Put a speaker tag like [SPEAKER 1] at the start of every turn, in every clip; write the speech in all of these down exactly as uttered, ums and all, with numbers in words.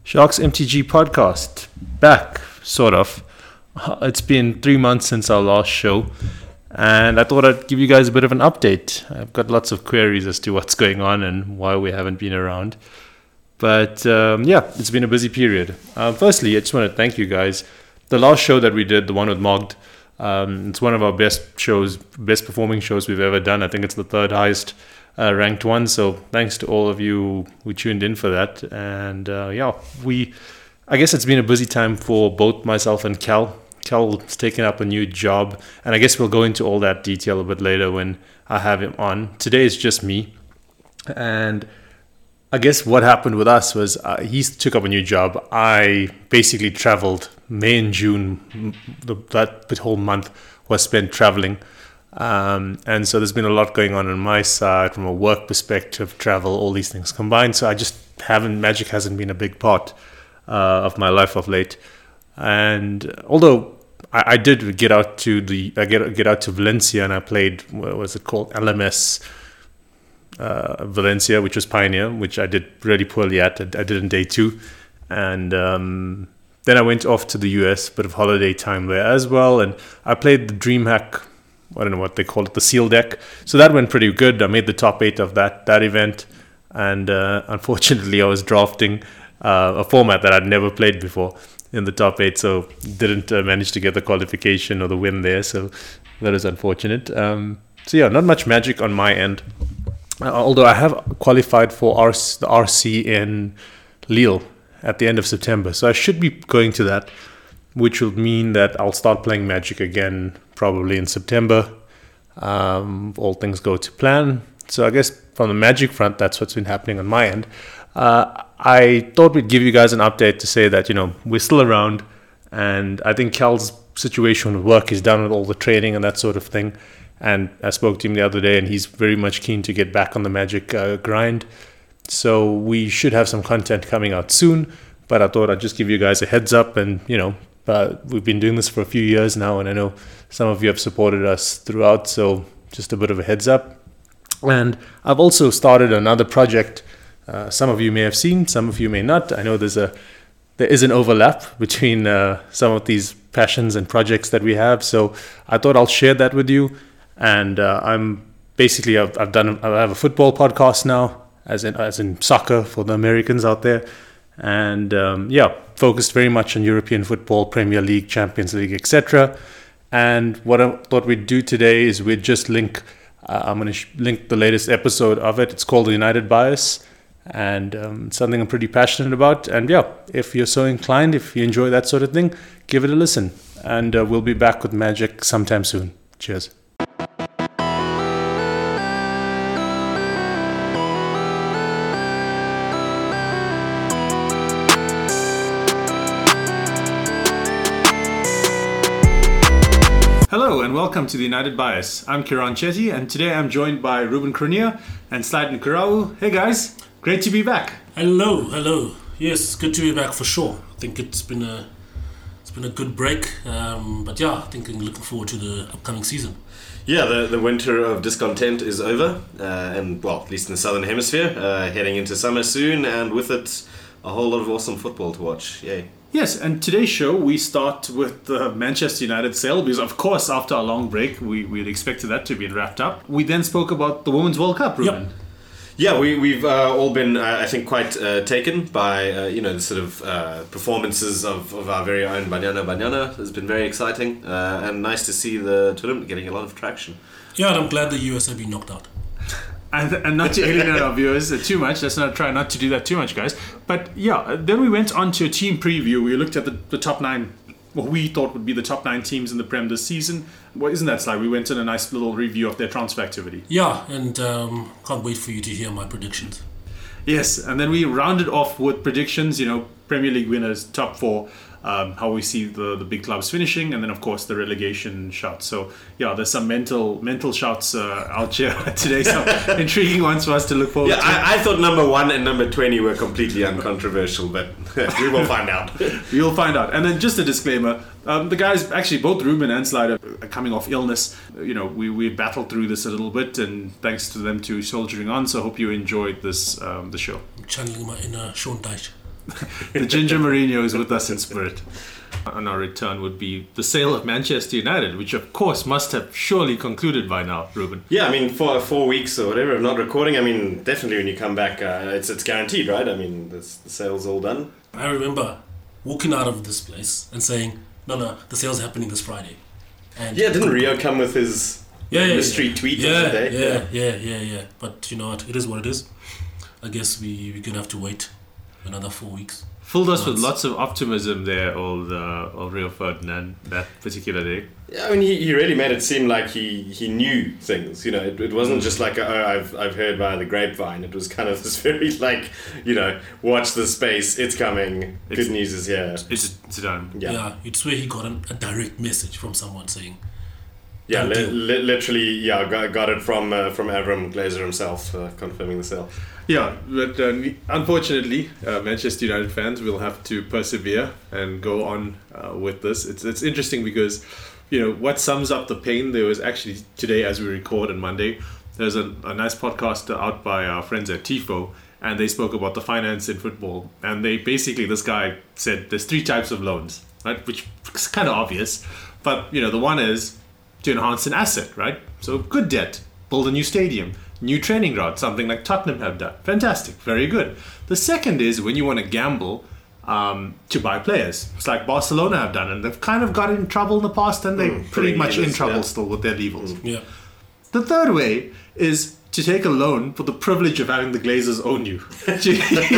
[SPEAKER 1] Sharks M T G podcast, back, sort of. It's been three months since our last show, and I thought I'd give you guys a bit of an update. I've got lots of queries as to what's going on and why we haven't been around. But um, yeah, it's been a busy period. Uh, firstly, I just want to thank you guys. The last show that we did, the one with Mogd, um, it's one of our best shows, best performing shows we've ever done. I think it's the third highest Uh, ranked one, so thanks to all of you who tuned in for that. And uh, yeah, we I guess it's been a busy time for both myself and Cal. Cal's taken up a new job, and I guess we'll go into all that detail a bit later when I have him on. Today is just me, and I guess what happened with us was uh, he took up a new job. I basically traveled May and June. The, that whole month was spent traveling. Um, and so there's been a lot going on on my side from a work perspective, travel, all these things combined. So I just haven't, Magic hasn't been a big part uh, of my life of late. And although I, I did get out to the, I get get out to Valencia and I played, what was it called, L M S uh, Valencia, which was Pioneer, which I did really poorly at. I, I did in day two. And um, then I went off to the U S, bit of holiday time there as well. And I played the DreamHack, I don't know what they call it, the seal deck. So that went pretty good. I made the top eight of that that event. And uh, unfortunately, I was drafting uh, a format that I'd never played before in the top eight. So didn't uh, manage to get the qualification or the win there. So that is unfortunate. Um, so yeah, not much Magic on my end. Uh, although I have qualified for R- the R C in Lille at the end of September. So I should be going to that, which will mean that I'll start playing Magic again probably in September. Um, all things go to plan. So I guess from the Magic front, that's what's been happening on my end. Uh, I thought we'd give you guys an update to say that, you know, we're still around. And I think Cal's situation with work is done with all the training and that sort of thing. And I spoke to him the other day and he's very much keen to get back on the Magic uh, grind. So we should have some content coming out soon. But I thought I'd just give you guys a heads up and, you know, Uh, we've been doing this for a few years now, and I know some of you have supported us throughout, so just a bit of a heads up. And I've also started another project. Uh, some of you may have seen, some of you may not. I know there's a there is an overlap between uh, some of these passions and projects that we have, so I thought I'll share that with you. And uh, I'm basically I've, I've done I have a football podcast now, as in as in soccer for the Americans out there. And um, yeah, focused very much on European football, Premier League, Champions League, et cetera. And what I thought we'd do today is we'd just link, uh, I'm going to sh- link the latest episode of it. It's called The United Bias, and um, it's something I'm pretty passionate about. And yeah, if you're so inclined, if you enjoy that sort of thing, give it a listen. And uh, we'll be back with Magic sometime soon. Cheers. Hello and welcome to the United Bias. I'm Kiran Chetty and today I'm joined by Ruben Kronier and Sladen Karau. Hey guys, great to be back.
[SPEAKER 2] Hello, hello. Yes, good to be back for sure. I think it's been a it's been a good break, um, but yeah, I think I'm looking forward to the upcoming season.
[SPEAKER 3] Yeah, the, the winter of discontent is over, uh, and well, at least in the southern hemisphere, uh, heading into summer soon, and with it, a whole lot of awesome football to watch. Yay.
[SPEAKER 1] Yes, and today's show we start with the Manchester United sale because, of course, after a long break, we we'd expected that to be wrapped up. We then spoke about the Women's World Cup, Ruben.
[SPEAKER 2] Yep.
[SPEAKER 3] Yeah, we we've uh, all been, uh, I think, quite uh, taken by uh, you know the sort of uh, performances of, of our very own Banyana Banyana. It's been very exciting uh, and nice to see the tournament getting a lot of traction.
[SPEAKER 2] Yeah, and I'm glad the U S have been knocked out.
[SPEAKER 1] And, and not to alienate our viewers too much. Let's not try not to do that too much, guys. But yeah, then we went on to a team preview. We looked at the, the top nine, what we thought would be the top nine teams in the Prem this season. Well, isn't that slide? We went on a nice little review of their transfer activity.
[SPEAKER 2] Yeah, and um, can't wait for you to hear my predictions.
[SPEAKER 1] Yes, and then we rounded off with predictions, you know, Premier League winners, top four, um, how we see the, the big clubs finishing, and then, of course, the relegation shots. So, yeah, there's some mental mental shots uh, out here today, some intriguing ones for us to look forward
[SPEAKER 3] yeah,
[SPEAKER 1] to.
[SPEAKER 3] I, I thought number one and number twenty were completely uncontroversial, but we will find out.
[SPEAKER 1] We will find out. And then just a disclaimer, um, the guys, actually, both Ruben and Slide are coming off illness. You know, we, we battled through this a little bit, and thanks to them to soldiering on, so I hope you enjoyed this um, the show.
[SPEAKER 2] I'm channeling my inner Sean Dyche.
[SPEAKER 1] the Ginger Mourinho is with us in spirit. On our return would be the sale of Manchester United, which of course must have surely concluded by now, Ruben.
[SPEAKER 3] Yeah, I mean, for four weeks or whatever of not recording, I mean, definitely when you come back, uh, it's it's guaranteed, right? I mean, this, the sale's all done.
[SPEAKER 2] I remember walking out of this place and saying, no, no, the sale's happening this Friday. And
[SPEAKER 3] Yeah, didn't Rio come with his
[SPEAKER 2] yeah, yeah,
[SPEAKER 3] mystery
[SPEAKER 2] yeah.
[SPEAKER 3] tweet
[SPEAKER 2] yeah,
[SPEAKER 3] of the day?
[SPEAKER 2] Yeah, yeah, yeah, yeah. But you know what? It is what it is. I guess we, we're going to have to wait another four weeks.
[SPEAKER 1] Filled us with lots of optimism there, old, uh, old Rio Ferdinand, that particular day.
[SPEAKER 3] Yeah, I mean, he, he really made it seem like he, he knew things. You know, it, it wasn't just like, oh, I've I've heard via the grapevine. It was kind of this very like, you know, watch the space, it's coming,
[SPEAKER 1] It's-
[SPEAKER 3] good news is here.
[SPEAKER 1] It's, it's done.
[SPEAKER 3] Yeah,
[SPEAKER 2] Yeah, you'd swear he got an, a direct message from someone saying,
[SPEAKER 3] yeah,
[SPEAKER 2] Done
[SPEAKER 3] li-
[SPEAKER 2] deal.
[SPEAKER 3] li- literally, yeah, got, got it from uh, from Avram Glazer himself, uh, confirming the sale.
[SPEAKER 1] Yeah, but uh, unfortunately, uh, Manchester United fans will have to persevere and go on uh, with this. It's it's interesting because, you know, what sums up the pain, there was actually today, as we record on Monday, there's a, a nice podcast out by our friends at Tifo, and they spoke about the finance in football. And they basically, this guy said there's three types of loans, right? Which is kind of obvious. But, you know, the one is to enhance an asset, right? So good debt, build a new stadium, new training ground, something like Tottenham have done. Fantastic, very good. The second is when you want to gamble um, to buy players. It's like Barcelona have done, and they've kind of got in trouble in the past, and they're
[SPEAKER 3] Mm,
[SPEAKER 1] pretty
[SPEAKER 3] pretty
[SPEAKER 1] much in
[SPEAKER 3] leaders,
[SPEAKER 1] trouble
[SPEAKER 3] yeah.
[SPEAKER 1] still with their levels.
[SPEAKER 2] yeah.
[SPEAKER 1] The third way is to take a loan for the privilege of having the Glazers own you. You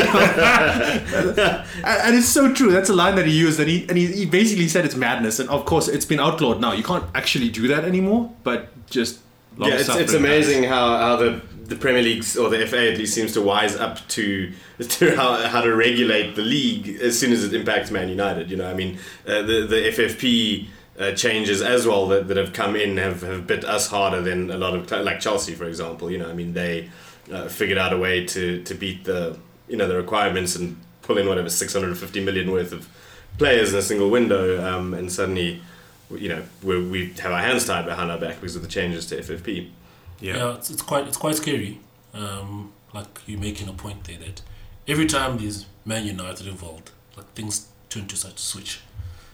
[SPEAKER 1] know? and and it's so true. That's a line that he used, and he and he, he basically said it's madness. And of course, it's been outlawed now. You can't actually do that anymore. But just long
[SPEAKER 3] Yeah, it's, it's
[SPEAKER 1] suffering
[SPEAKER 3] amazing how, how the, the Premier League or the F A at least seems to wise up to to how, how to regulate the league as soon as it impacts Man United. You know, I mean, uh, the the F F P uh, changes as well that, that have come in have, have bit us harder than a lot of cl- like Chelsea, for example. You know, I mean, they uh, figured out a way to, to beat the you know the requirements and pull in whatever six hundred fifty million worth of players in a single window, um, and suddenly. You know, we we have our hands tied behind our back because of the changes to F F P.
[SPEAKER 2] Yeah,
[SPEAKER 1] Yeah.
[SPEAKER 2] it's, it's quite it's quite scary. Um, like you're making a point there that every time there's Man United involved, like things turn to such a switch.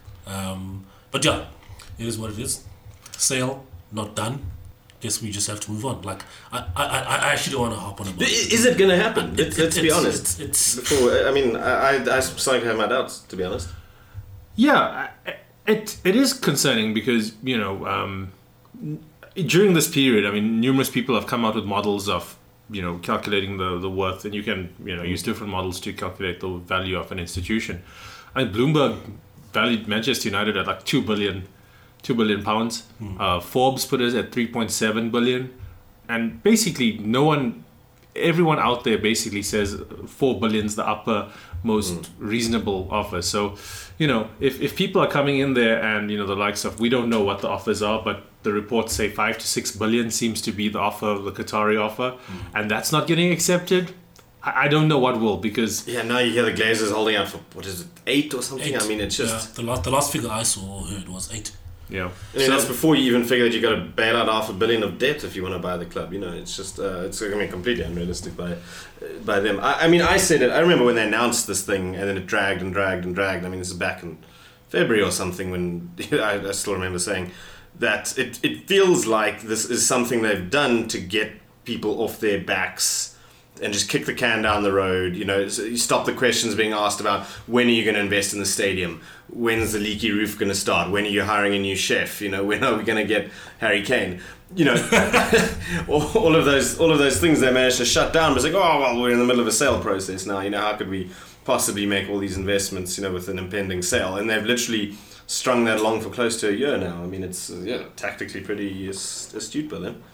[SPEAKER 2] Um, but yeah, it is what it is. Sale not done. Guess we just have to move on. Like I I, I, I actually don't want to hop on about it.
[SPEAKER 3] Is it going to happen?
[SPEAKER 2] It-
[SPEAKER 3] Let's,
[SPEAKER 2] it-
[SPEAKER 3] let's be
[SPEAKER 2] it's-
[SPEAKER 3] honest.
[SPEAKER 2] It's, it's
[SPEAKER 3] Before, I mean, I, I, I starting to have my doubts, to be honest.
[SPEAKER 1] Yeah, I- it it is concerning because, you know, um, during this period, I mean, numerous people have come out with models of, you know, calculating the, the worth, and you can, you know, use different models to calculate the value of an institution. I mean, Bloomberg valued Manchester United at like two billion, two billion pounds. Uh, Forbes put us at three point seven billion, and basically no one, everyone out there basically says four billion's the upper most reasonable offer. So, you know, if, if people are coming in there and, you know, the likes of, we don't know what the offers are, but the reports say five to six billion seems to be the offer, the Qatari offer, and that's not getting accepted, I, I don't know what will, because
[SPEAKER 3] Yeah, now you hear the Glazers holding out for, what is it, eight or something?
[SPEAKER 2] eight.
[SPEAKER 3] I mean, it's just...
[SPEAKER 2] yeah, the last the last figure I saw or heard was eight.
[SPEAKER 1] you know,
[SPEAKER 3] I mean,
[SPEAKER 1] so-
[SPEAKER 3] that's before you even figure that you got to bail out half a billion of debt if you want to buy the club. You know, it's just uh, it's I mean completely unrealistic by uh, by them. I, I mean, I said it. I remember when they announced this thing, and then it dragged and dragged and dragged. I mean, this is back in February or something when I, I still remember saying that it it feels like this is something they've done to get people off their backs. And just kick the can down the road. You know, so you stop the questions being asked about when are you going to invest in the stadium? When's the leaky roof going to start? When are you hiring a new chef? You know, when are we going to get Harry Kane? You know, all, all of those, all of those things they managed to shut down. But it's like, oh well, we're in the middle of a sale process now. You know, how could we possibly make all these investments? You know, with an impending sale, and they've literally strung that along for close to a year now. I mean, it's uh, yeah, tactically pretty ast- astute by them.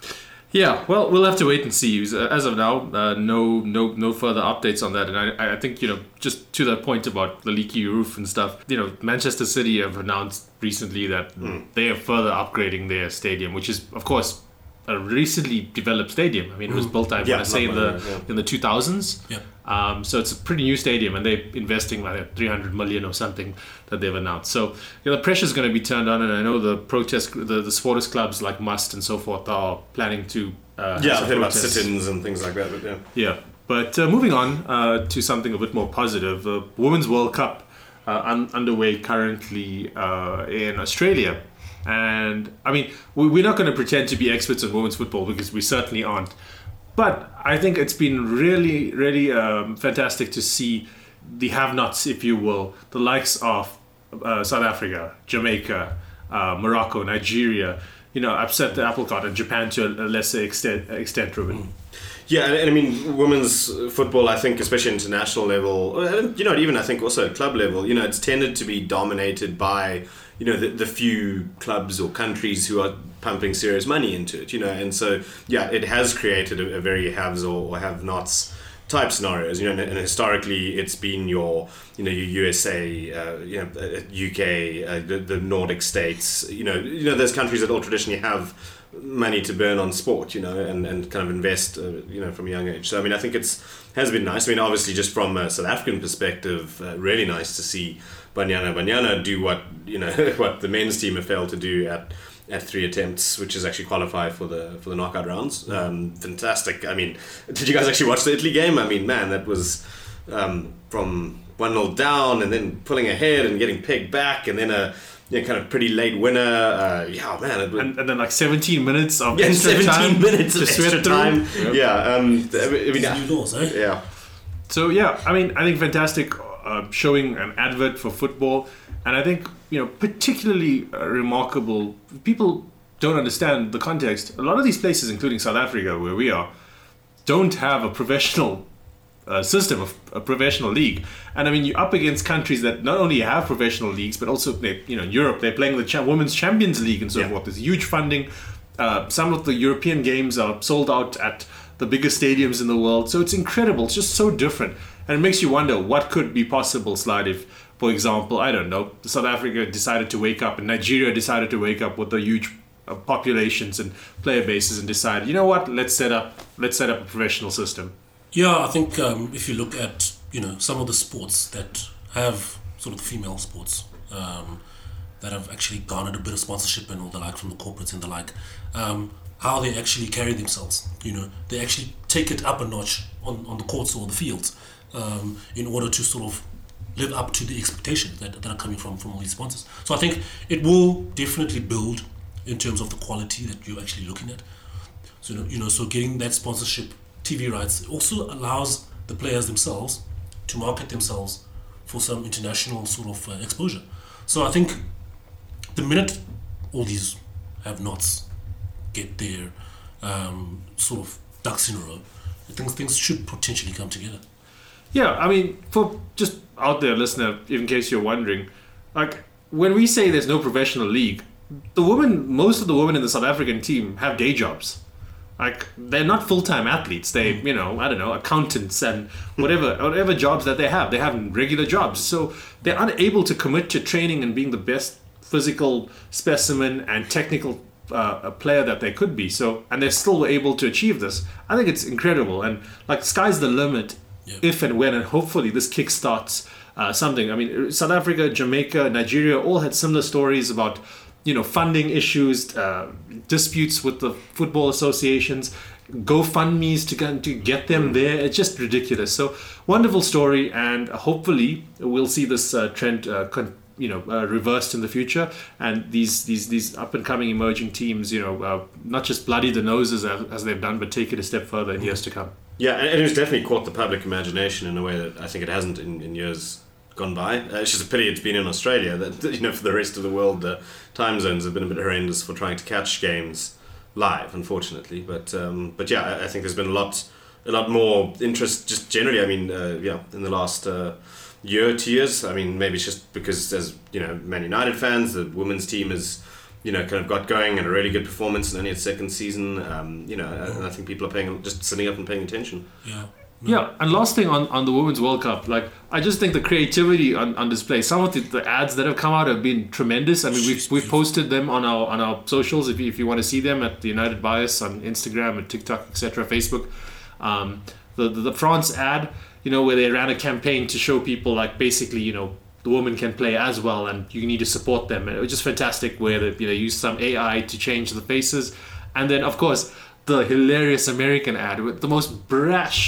[SPEAKER 1] Yeah, well, we'll have to wait and see. As of now, uh, no, no, no further updates on that. And I, I think, you know, just to that point about the leaky roof and stuff, you know, Manchester City have announced recently that
[SPEAKER 3] Mm.
[SPEAKER 1] they are further upgrading their stadium, which is, of course, a recently developed stadium. I mean, it was built, I
[SPEAKER 3] Yeah,
[SPEAKER 1] want to say, in
[SPEAKER 3] not
[SPEAKER 1] the
[SPEAKER 3] mine, yeah.
[SPEAKER 1] in the two thousands.
[SPEAKER 2] Yeah.
[SPEAKER 1] Um, so it's a pretty new stadium, and they're investing like three hundred million or something that they've announced. So you know, the pressure is going to be turned on, and I know the protest, the, the supporters clubs like Must and so forth are planning to uh, have
[SPEAKER 3] Yeah,
[SPEAKER 1] some
[SPEAKER 3] I've heard about
[SPEAKER 1] protests.
[SPEAKER 3] sit-ins and things like that. But yeah.
[SPEAKER 1] Yeah, But uh, moving on uh, to something a bit more positive, the Women's World Cup uh, un- underway currently uh, in Australia. And I mean, we- we're not going to pretend to be experts in women's football because we certainly aren't. But I think it's been really, really um, fantastic to see the have-nots, if you will, the likes of uh, South Africa, Jamaica, uh, Morocco, Nigeria, you know, upset the apple cart, and Japan to a lesser extent, extent Ruben. Mm.
[SPEAKER 3] Yeah, and, and I mean, women's football, I think, especially international level, you know, even I think also at club level, you know, it's tended to be dominated by, you know, the, the few clubs or countries who are pumping serious money into it, you know, and so, yeah, it has created a, a very haves or, or have-nots type scenarios, you know, and, and historically it's been your, you know, your U S A, uh, you know, U K, uh, the, the Nordic states, you know, you know, those countries that all traditionally have money to burn on sport, you know, and, and kind of invest, uh, you know, from a young age. So, I mean, I think it's has been nice. I mean, obviously, just from a South African perspective, uh, really nice to see Banyana Banyana do what, you know, what the men's team have failed to do at at three attempts, which is actually qualify for the for the knockout rounds. Um, fantastic. I mean, did you guys actually watch the Italy game? I mean, man, that was um, from one nil down and then pulling ahead and getting pegged back and then a yeah, kind of pretty late winner. Uh, yeah, man. It was,
[SPEAKER 1] and, and then like seventeen minutes of
[SPEAKER 3] yeah,
[SPEAKER 1] extra
[SPEAKER 3] seventeen
[SPEAKER 1] time
[SPEAKER 3] minutes of
[SPEAKER 1] to
[SPEAKER 3] extra time. Yep. Yeah. Um, I mean,
[SPEAKER 2] These new laws, eh?
[SPEAKER 3] Yeah.
[SPEAKER 1] So yeah, I mean, I think fantastic uh, showing an advert for football, and I think, you know, particularly uh, remarkable. People don't understand the context. A lot of these places, including South Africa, where we are, don't have a professional uh, system of a professional league. And I mean, you're up against countries that not only have professional leagues, but also, they, you know, in Europe, they're playing the Cha- Women's Champions League and so
[SPEAKER 3] yeah.
[SPEAKER 1] forth. There's huge funding. Uh, some of the European games are sold out at the biggest stadiums in the world. So it's incredible. It's just so different. And it makes you wonder what could be possible, Slide, if, for example, I don't know, South Africa decided to wake up and Nigeria decided to wake up with the huge uh, populations and player bases and decided, you know what, let's set up let's set up a professional system.
[SPEAKER 2] Yeah, I think um, if you look at, you know, some of the sports that have sort of the female sports um, that have actually garnered a bit of sponsorship and all the like from the corporates and the like, um, how they actually carry themselves, you know, they actually take it up a notch on, on the courts or the fields um, in order to sort of live up to the expectations that, that are coming from, from all these sponsors. So I think it will definitely build in terms of the quality that you're actually looking at. So, you know, so getting that sponsorship T V rights also allows the players themselves to market themselves for some international sort of uh, exposure. So I think the minute all these have-nots get their um, sort of ducks in a row, I think things should potentially come together.
[SPEAKER 1] Yeah, I mean, for just out there, listener, in case you're wondering, like, when we say there's no professional league, the women, most of the women in the South African team have day jobs. Like, they're not full-time athletes. They, you know, I don't know, accountants and whatever whatever jobs that they have. They have regular jobs. So they're unable to commit to training and being the best physical specimen and technical uh, player that they could be. So, and they're still able to achieve this. I think it's incredible. And, like, sky's the limit. Yeah. If and when, and hopefully this kickstarts uh, something. I mean, South Africa, Jamaica, Nigeria all had similar stories about, you know, funding issues, uh, disputes with the football associations, GoFundMes to get, to get them there. It's just ridiculous. So wonderful story, and hopefully we'll see this uh, trend, uh, con- you know, uh, reversed in the future, and these these these up and coming emerging teams, you know, uh, not just bloody the noses as, as they've done, but take it a step further in years to come.
[SPEAKER 3] Yeah, and it's definitely caught the public imagination in a way that I think it hasn't in, in years gone by. Uh, it's just a pity it's been in Australia that, you know, for the rest of the world, the time zones have been a bit horrendous for trying to catch games live, unfortunately. But um, but yeah, I, I think there's been a lot a lot more interest just generally. I mean, uh, yeah, in the last uh, year, two years. I mean, maybe it's just because as, you know, Man United fans, the women's team is, you know, kind of got going and a really good performance in only its second season. Um, you know, and I think people are paying, just sitting up and paying attention.
[SPEAKER 2] Yeah.
[SPEAKER 1] No. Yeah, and last thing on, on the Women's World Cup, like, I just think the creativity on, on display, some of the, the ads that have come out have been tremendous. I mean, we've we've posted them on our on our socials if you, if you want to see them at the United Bias on Instagram and TikTok, et cetera, Facebook. Um, the, the the France ad, you know, where they ran a campaign to show people, like, basically, you know, the women can play as well, and you need to support them. And it was just fantastic where they, you know, used some A I to change the faces, and then of course the hilarious American ad with the most brash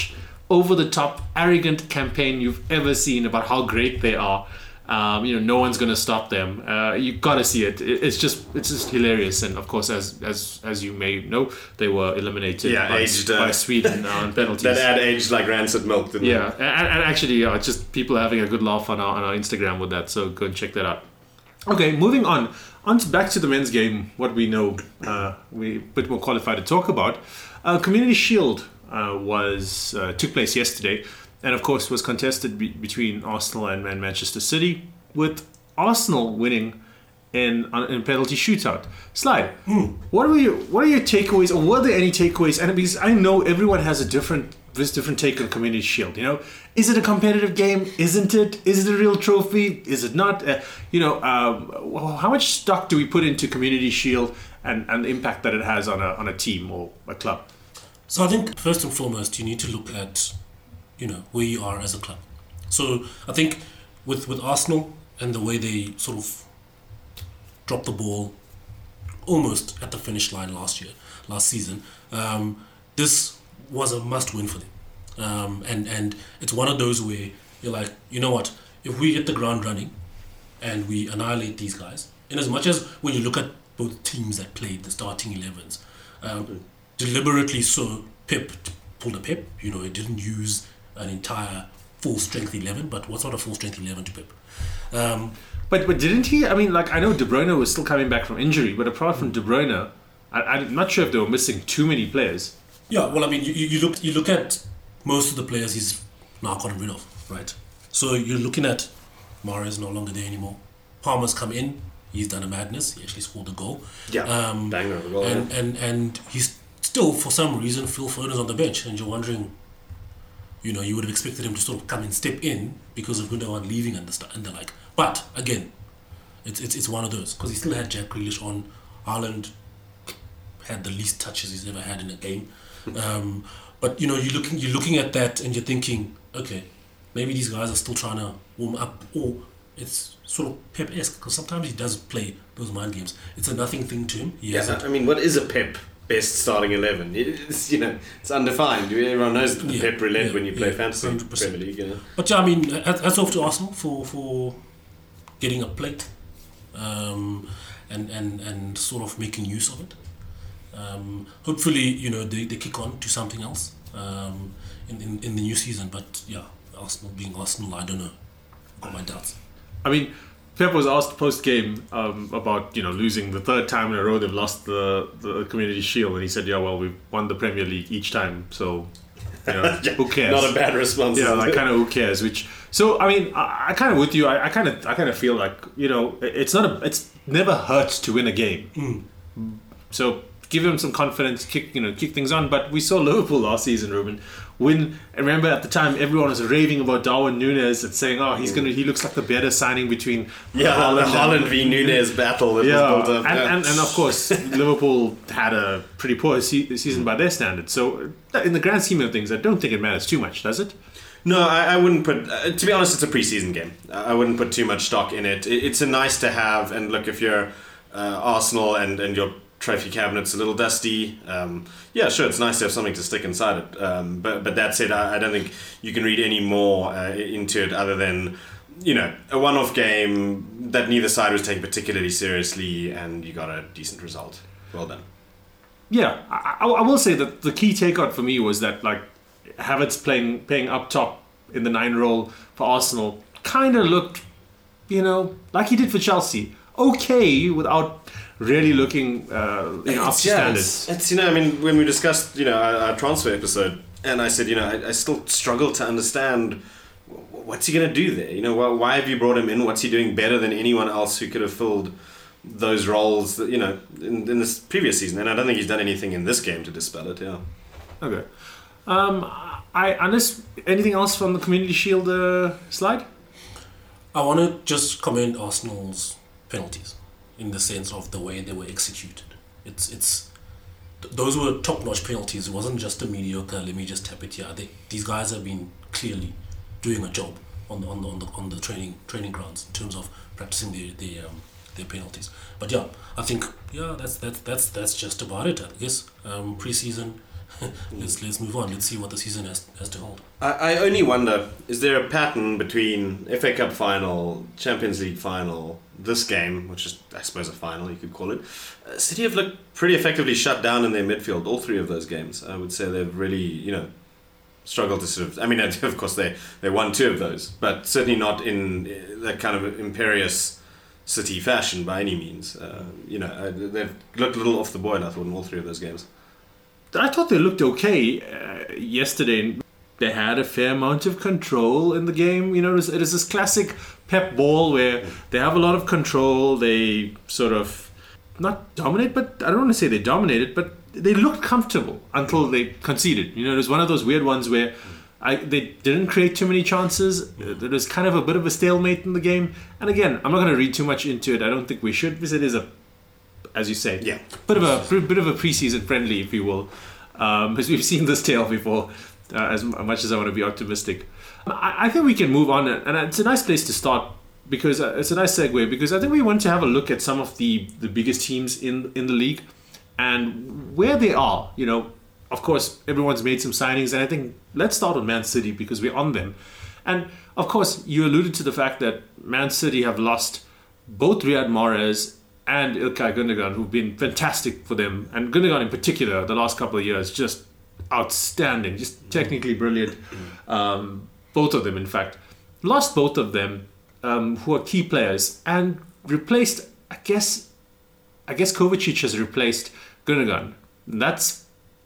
[SPEAKER 1] over-the-top, arrogant campaign you've ever seen about how great they are. Um, you know, no one's going to stop them. Uh, you gotta see it. it. It's just, it's just hilarious. And of course, as as as you may know, they were eliminated
[SPEAKER 3] Yeah,
[SPEAKER 1] by,
[SPEAKER 3] aged, uh,
[SPEAKER 1] by Sweden uh, on penalties.
[SPEAKER 3] That ad aged like rancid milk, didn't
[SPEAKER 1] Yeah,
[SPEAKER 3] it?
[SPEAKER 1] and, and actually, uh, just people having a good laugh on our on our Instagram with that. So go and check that out. Okay, moving on. On to, back to the men's game. What we know, uh, we a bit more qualified to talk about. Uh, Community Shield uh, was uh, took place yesterday, and of course was contested be- between Arsenal and Man- Manchester City, with Arsenal winning in in penalty shootout. Slide.
[SPEAKER 2] Mm.
[SPEAKER 1] What were your what are your takeaways, or were there any takeaways? And because I know everyone has a different this different take on Community Shield. You know, is it a competitive game? Isn't it? Is it a real trophy? Is it not? Uh, you know, um, how much stock do we put into Community Shield and, and the impact that it has on a on a team or a club?
[SPEAKER 2] So I think first and foremost, you need to look at, you know, where you are as a club. So I think with with Arsenal and the way they sort of dropped the ball almost at the finish line last year, last season, um, this was a must-win for them. Um, and, and it's one of those where you're like, you know what, if we hit the ground running and we annihilate these guys, in as much as when you look at both teams that played the starting elevens, um, deliberately so, Pep pulled a Pep, you know, it didn't use an entire full-strength eleven, but what's not a full-strength eleven to Pep? Um,
[SPEAKER 1] But but didn't he? I mean, like, I know De Bruyne was still coming back from injury, but apart from De Bruyne, I, I'm not sure if they were missing too many players.
[SPEAKER 2] Yeah, well, I mean, you, you look you look at most of the players he's now gotten rid of, right? So you're looking at Mahrez no longer there anymore. Palmer's come in, he's done a madness. He actually scored the goal.
[SPEAKER 3] Yeah,
[SPEAKER 2] um,
[SPEAKER 3] banger of a goal.
[SPEAKER 2] And, and and he's still, for some reason, Phil Foden's on the bench, and you're wondering, you know, you would have expected him to sort of come and step in because of Gundogan leaving and the st- and the like. But again, it's it's it's one of those, because he still had Jack Grealish on. Haaland had the least touches he's ever had in a game. Um, but you know, you're looking you're looking at that and you're thinking, okay, maybe these guys are still trying to warm up, or it's sort of Pep-esque, because sometimes he does play those mind games. It's a nothing thing to him. He
[SPEAKER 3] Yeah,
[SPEAKER 2] hasn't-
[SPEAKER 3] I mean, what is a Pep best starting eleven? It's, you know, it's undefined. Everyone knows the
[SPEAKER 2] Yeah,
[SPEAKER 3] Pep roulette
[SPEAKER 2] yeah,
[SPEAKER 3] when you play
[SPEAKER 2] yeah,
[SPEAKER 3] fantasy
[SPEAKER 2] one hundred percent.
[SPEAKER 3] Premier League. You know?
[SPEAKER 2] But yeah, I mean, hats hats off to Arsenal for for getting a plate, um, and and and sort of making use of it. Um, hopefully, you know, they, they kick on to something else um, in, in in the new season. But yeah, Arsenal being Arsenal, I don't know. I've got my doubts.
[SPEAKER 1] I mean, Pep was asked post game um, about you know losing the third time in a row they've lost the, the Community Shield, and he said, "Yeah, well, we've won the Premier League each time, so you know, who cares?"
[SPEAKER 3] Not a bad response.
[SPEAKER 1] Yeah,
[SPEAKER 3] is
[SPEAKER 1] like
[SPEAKER 3] it?
[SPEAKER 1] kind of who cares? Which so I mean, I, I kind of with you. I, I kind of I kind of feel like you know it- it's not a it's never hurts to win a game.
[SPEAKER 2] Mm.
[SPEAKER 1] So give him some confidence, kick you know kick things on. But we saw Liverpool last season, Ruben. When I remember at the time everyone was raving about Darwin Núñez and saying, "Oh, he's gonna he looks like the better signing between
[SPEAKER 3] Yeah,
[SPEAKER 1] Haaland
[SPEAKER 3] the
[SPEAKER 1] and-
[SPEAKER 3] Holland v Nunez battle that
[SPEAKER 1] yeah,
[SPEAKER 3] was built up.
[SPEAKER 1] and,
[SPEAKER 3] yeah.
[SPEAKER 1] and, and of course Liverpool had a pretty poor se- season by their standards. So uh, in the grand scheme of things, I don't think it matters too much, does it?
[SPEAKER 3] No, I, I wouldn't put. Uh, to be honest, it's a preseason game. I wouldn't put too much stock in it. it it's a nice to have. And look, if you're uh, Arsenal and, and your trophy cabinet's a little dusty, um, yeah, sure, it's nice to have something to stick inside it. Um, but but that said, I, I don't think you can read any more uh, into it other than, you know, a one-off game that neither side was taking particularly seriously, and you got a decent result. Well done.
[SPEAKER 1] Yeah, I, I, I will say that the key takeout for me was that like Havertz playing playing up top in the nine role for Arsenal kind of looked, you know, like he did for Chelsea. Okay, without really looking, uh, you know, up
[SPEAKER 3] It's-
[SPEAKER 1] to
[SPEAKER 3] yeah,
[SPEAKER 1] standards.
[SPEAKER 3] It's, it's, you know, I mean, when we discussed, you know, our, our transfer episode, and I said, you know, I, I still struggle to understand wh- what's he going to do there. You know, why, why have you brought him in? What's he doing better than anyone else who could have filled those roles that, you know, in, in this previous season? And I don't think he's done anything in this game to dispel it. Yeah.
[SPEAKER 1] Okay. Um, I unless anything else from the Community Shield uh, slide.
[SPEAKER 2] I want to just commend Arsenal's penalties in the sense of the way they were executed. It's it's th- those were top-notch penalties. It wasn't just a mediocre. Let me just tap it here. They, these guys have been clearly doing a job on the on the on the, on the training training grounds in terms of practicing their their um, their penalties. But yeah, I think yeah, that's that's that's that's just about it. I guess um, pre-season, let's let's move on. Let's see what the season has has to hold.
[SPEAKER 3] I, I only wonder, is there a pattern between F A Cup final, Champions League final, this game, which is, I suppose, a final, you could call it. Uh, City have looked pretty effectively shut down in their midfield, all three of those games. I would say they've really, you know, struggled to sort of... I mean, of course, they, they won two of those, but certainly not in that kind of imperious City fashion by any means. Uh, you know, uh, they've looked a little off the boil, I thought, in all three of those games.
[SPEAKER 1] I thought they looked okay uh, yesterday. They had a fair amount of control in the game. You know, it was, it was this classic Pep ball where they have a lot of control. They sort of not dominate, but I don't want to say they dominated, but they looked comfortable until they conceded. You know, it was one of those weird ones where I, they didn't create too many chances. There was kind of a bit of a stalemate in the game. And again, I'm not going to read too much into it. I don't think we should, because it is a, as you say,
[SPEAKER 3] yeah,
[SPEAKER 1] bit of a bit of a preseason friendly, if you will, um, because we've seen this tale before. Uh, as much as I want to be optimistic, I, I think we can move on, and it's a nice place to start because uh, it's a nice segue. Because I think we want to have a look at some of the, the biggest teams in in the league and where they are. You know, of course, everyone's made some signings, and I think let's start with Man City because we're on them. And of course, you alluded to the fact that Man City have lost both Riyad Mahrez and Ilkay Gundogan, who've been fantastic for them, and Gundogan in particular, the last couple of years, just outstanding, just technically brilliant. Um, both of them, in fact, lost both of them, um, who are key players, and replaced. I guess, I guess Kovacic has replaced Gundogan. That's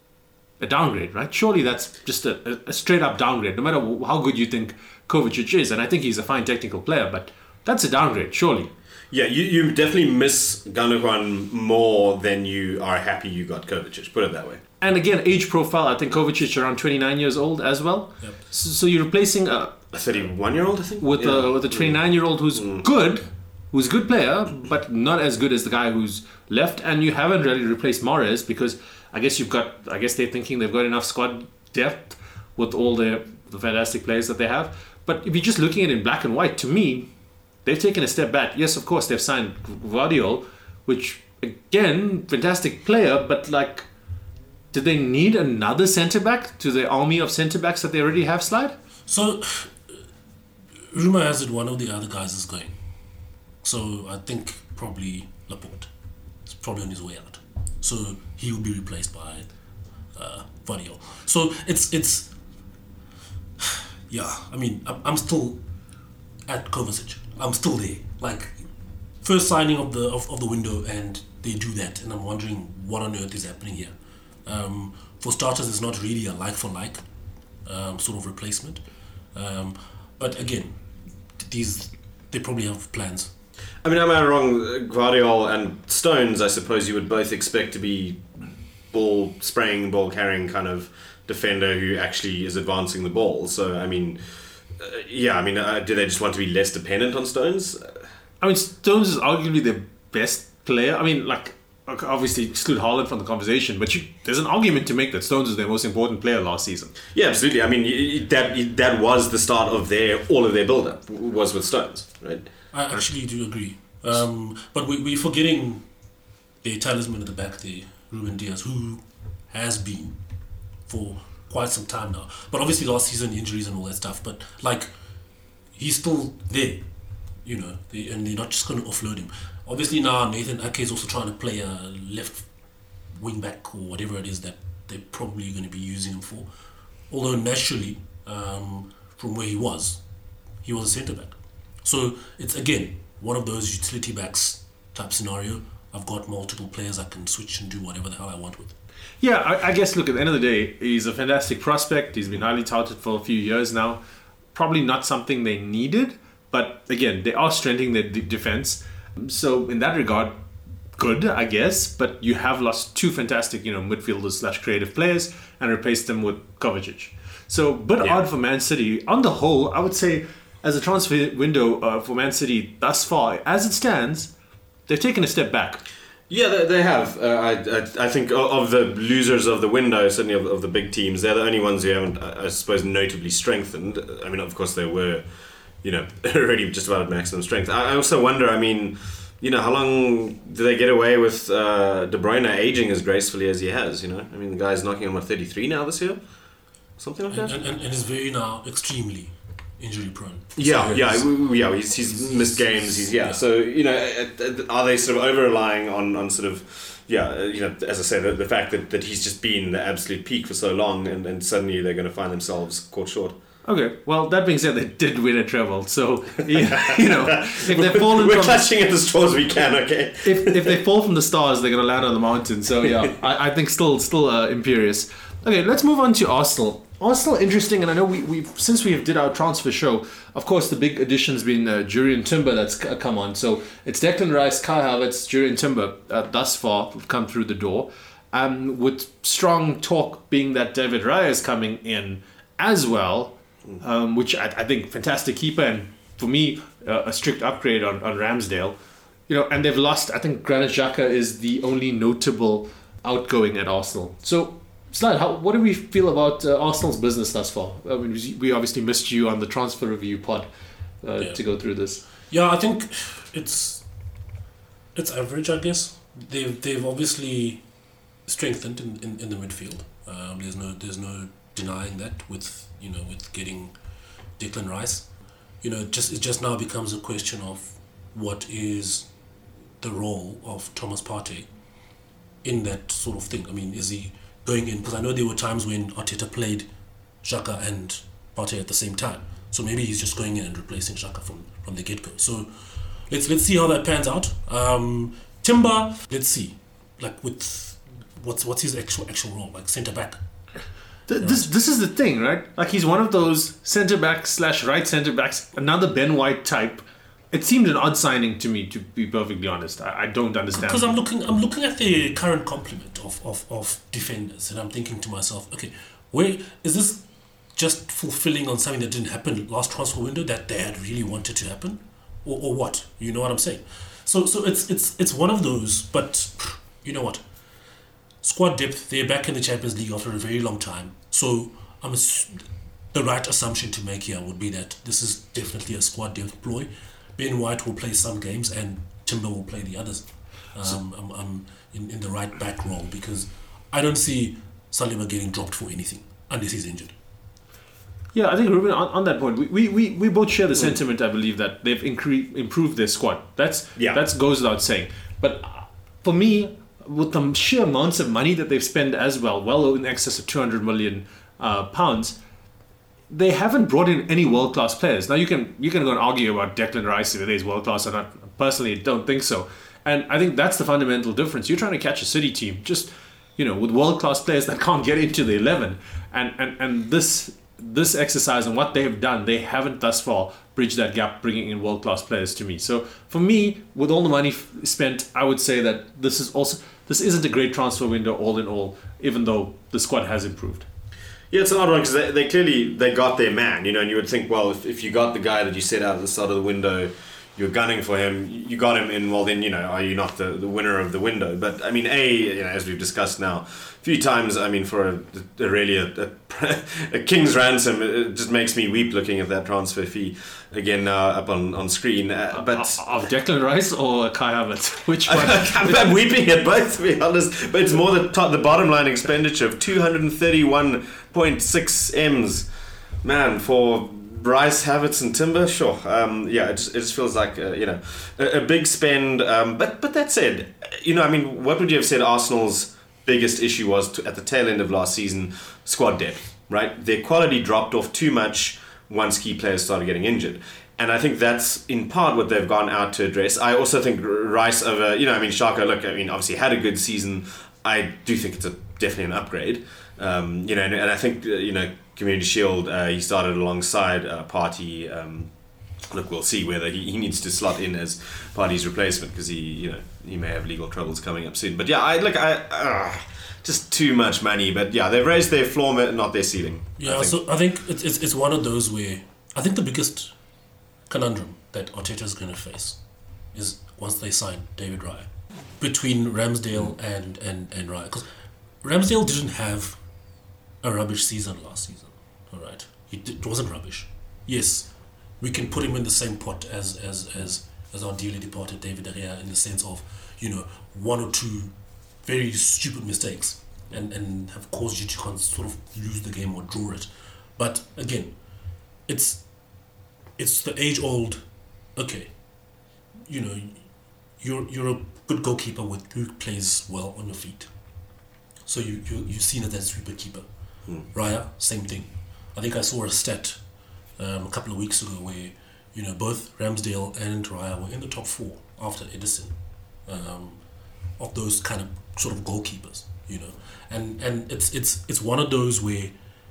[SPEAKER 1] a downgrade, right? Surely that's just a, a straight up downgrade, no matter how good you think Kovacic is, and I think he's a fine technical player, but that's a downgrade, surely.
[SPEAKER 3] Yeah, you, you definitely miss Gundogan more than you are happy you got Kovacic, put it that way.
[SPEAKER 1] And again, age profile, I think Kovacic around twenty-nine years old as well.
[SPEAKER 2] Yep.
[SPEAKER 1] So, so you're replacing a
[SPEAKER 3] A thirty-one-year-old, I think?
[SPEAKER 1] with
[SPEAKER 3] yeah.
[SPEAKER 1] a with a twenty-nine-year-old who's
[SPEAKER 3] Mm.
[SPEAKER 1] good, who's a good player, but not as good as the guy who's left. And you haven't really replaced Mahrez because I guess you've got. I guess they're thinking they've got enough squad depth with all the the fantastic players that they have. But if you're just looking at it in black and white, to me, they've taken a step back. Yes, of course, they've signed Gvardiol, which again, fantastic player, but like. Did they need another centre-back to the army of centre-backs that they already have, Slide?
[SPEAKER 2] So, rumour has it one of the other guys is going. So, I think probably Laporte is probably on his way out. So, he will be replaced by uh, Gvardiol. So, it's, it's... Yeah, I mean, I'm, I'm still at Kovacic. I'm still there. Like, first signing of the of, of the window, and they do that. And I'm wondering what on earth is happening here. Um, for starters, it's not really a like-for-like um, sort of replacement. Um, but again, these they probably have plans.
[SPEAKER 3] I mean, am I wrong? Gvardiol and Stones, I suppose you would both expect to be ball spraying, ball carrying kind of defender who actually is advancing the ball. So, I mean, uh, yeah, I mean, uh, do they just want to be less dependent on Stones?
[SPEAKER 1] I mean, Stones is arguably their best player. I mean, like, obviously exclude Haaland from the conversation, but you, there's an argument to make that Stones is their most important player last season.
[SPEAKER 3] Yeah, absolutely. I mean, that that was the start of their all of their build-up was with Stones, right?
[SPEAKER 2] I actually do agree. Um, but we, we're forgetting the talisman at the back there, Ruben Diaz, who has been for quite some time now. But obviously last season, injuries and all that stuff. But, like, he's still there, you know, they, and they're not just going to offload him. Obviously now Nathan Ake is also trying to play a left wing back or whatever it is that they're probably going to be using him for. Although naturally, um, from where he was, he was a centre back. So it's again one of those utility backs type scenario. I've got multiple players I can switch and do whatever the hell I want with.
[SPEAKER 1] Yeah, I, I guess look, at the end of the day, he's a fantastic prospect. He's been highly touted for a few years now. Probably not something they needed, but again, they are strengthening their d- defense. So in that regard, good, I guess. But you have lost two fantastic, you know, midfielders slash creative players and replaced them with Kovacic. So, but yeah. Odd for Man City. On the whole, I would say, as a transfer window uh, for Man City thus far, as it stands, they've taken a step back.
[SPEAKER 3] Yeah, they, they have. Uh, I, I I think of the losers of the window, certainly of, of the big teams, they're the only ones who haven't, I suppose, notably strengthened. I mean, of course, they were, you know, already just about at maximum strength. I also wonder, I mean, you know, how long do they get away with uh, De Bruyne aging as gracefully as he has? You know, I mean, the guy's knocking on what thirty-three now this year, something like
[SPEAKER 2] and,
[SPEAKER 3] that.
[SPEAKER 2] and, and, and is very now extremely injury prone.
[SPEAKER 3] Yeah,
[SPEAKER 2] So
[SPEAKER 3] yeah,
[SPEAKER 2] it's-
[SPEAKER 3] w- w- yeah. He's, he's missed games. He's yeah. So you know, uh, uh, are they sort of over relying on, on sort of yeah, uh, you know, as I say, the, the fact that, that he's just been the absolute peak for so long, and, and suddenly they're going to find themselves caught short.
[SPEAKER 1] Okay, well, that being said, they did win a treble, so yeah, you know, if they fall
[SPEAKER 3] We're
[SPEAKER 1] from
[SPEAKER 3] clutching at the straws we can. Okay.
[SPEAKER 1] if if they fall from the stars, they're gonna land on the mountain. So yeah, I, I think still still uh, imperious. Okay, let's move on to Arsenal. Arsenal, interesting, and I know we we since we did our transfer show, of course, the big addition's been uh, Jurrien Timber that's c- come on. So it's Declan Rice, Kai Havertz, Jurrien Timber uh, thus far have come through the door, um, with strong talk being that David Raya is coming in as well. Um, which I, I think fantastic keeper, and for me uh, a strict upgrade on, on Ramsdale, you know, and they've lost. I think Granit Xhaka is the only notable outgoing at Arsenal. So, Slide, how what do we feel about uh, Arsenal's business thus far? I mean, we- we obviously missed you on the transfer review pod uh,
[SPEAKER 2] Yeah.
[SPEAKER 1] to go through this.
[SPEAKER 2] Yeah, I think it's it's average, I guess. They've they've obviously strengthened in, in, in the midfield. Um, there's no there's no denying that with you know with getting Declan Rice. You know, it just it just now becomes a question of what is the role of Thomas Partey in that sort of thing. I mean, is he going in? Because I know there were times when Arteta played Xhaka and Partey at the same time. So maybe he's just going in and replacing Xhaka from, from the get-go. So let's let's see how that pans out. Um, Timber, let's see. Like with what's what's his actual actual role? Like centre back.
[SPEAKER 1] Th- This this is the thing, right? Like he's one of those centre backs slash right centre backs, another Ben White type. It seemed an odd signing to me, to be perfectly honest. I, I don't understand.
[SPEAKER 2] Because I'm looking I'm looking at the current complement of, of, of defenders, and I'm thinking to myself, okay, where is this just fulfilling on something that didn't happen last transfer window that they had really wanted to happen, or, or what? You know what I'm saying? So so it's it's it's one of those, but you know what? Squad depth. They're back in the Champions League after a very long time. So I'm ass- the right assumption to make here would be that this is definitely a squad depth ploy. Ben White will play some games and Timber will play the others. Um, I'm, I'm in, in the right back role because I don't see Saliba getting dropped for anything unless he's injured.
[SPEAKER 1] Yeah, I think Ruben, on, on that point, we, we, we, we both share the sentiment. I believe that they've incre- improved their squad. That's
[SPEAKER 3] Yeah.
[SPEAKER 1] that goes without saying. But uh, for me, with the sheer amounts of money that they've spent as well, well in excess of two hundred million uh, pounds, they haven't brought in any world class players. Now you can you can go and argue about Declan Rice whether he's world class or not. Personally, don't think so. And I think that's the fundamental difference. You're trying to catch a City team, just you know, with world class players that can't get into the eleven, and and and this. This exercise and what they have done, they haven't thus far bridged that gap, bringing in world-class players to me. So for me, with all the money f- spent, I would say that this is also this isn't a great transfer window all in all, even though the squad has improved.
[SPEAKER 3] Yeah, it's an odd one because they, they clearly they got their man, you know, and you would think, well, if, if you got the guy that you set out at the start of the window, you're gunning for him, you got him in, well then, you know, are you not the, the winner of the window? But I mean, A, you know, as we've discussed now a few times, I mean, for a, a really a, a, a king's ransom, it just makes me weep looking at that transfer fee again uh, up on, on screen. Uh, but
[SPEAKER 1] Of Declan Rice or Kai Havertz? Which one?
[SPEAKER 3] I'm, I'm weeping at both, to be honest. But it's more the top, the bottom line expenditure of two hundred thirty-one point six M's, man, for Rice, Havertz, and Timber. Sure, um, yeah, it just, it just feels like uh, you know a, a big spend. Um, but but that said, you know, I mean, what would you have said Arsenal's biggest issue was to, at the tail end of last season? Squad depth, right? Their quality dropped off too much once key players started getting injured. And I think that's in part what they've gone out to address. I also think Rice over, you know, I mean, Xhaka, look, I mean, obviously had a good season. I do think it's a definitely an upgrade. Um, you know, and, and I think, uh, you know, Community Shield, uh, he started alongside uh, Partey. Um, look, we'll see whether he, he needs to slot in as Partey's replacement because he, you know, he may have legal troubles coming up soon. But yeah, I look, I uh, just too much money. But yeah, they've raised their floor, not their ceiling.
[SPEAKER 2] Yeah,
[SPEAKER 3] I think.
[SPEAKER 2] so I think it's, it's it's one of those where I think the biggest conundrum that Arteta's going to face is once they sign David Raya between Ramsdale and and and Raya, because Ramsdale didn't have a rubbish season last season. All right, he did, it wasn't rubbish. Yes, we can put him in the same pot as as as as our dearly departed David De Gea, in the sense of, you know, one or two very stupid mistakes and, and have caused you to kind of sort of lose the game or draw it. But again, it's it's the age-old, okay, you know, you're you're a good goalkeeper with who plays well on your feet. So you, you, you've seen it as sweeper keeper.
[SPEAKER 3] Mm.
[SPEAKER 2] Raya, same thing. I think I saw a stat um, a couple of weeks ago where, you know, both Ramsdale and Raya were in the top four after Edison um, of those kind of sort of goalkeepers, you know. And and it's it's it's one of those where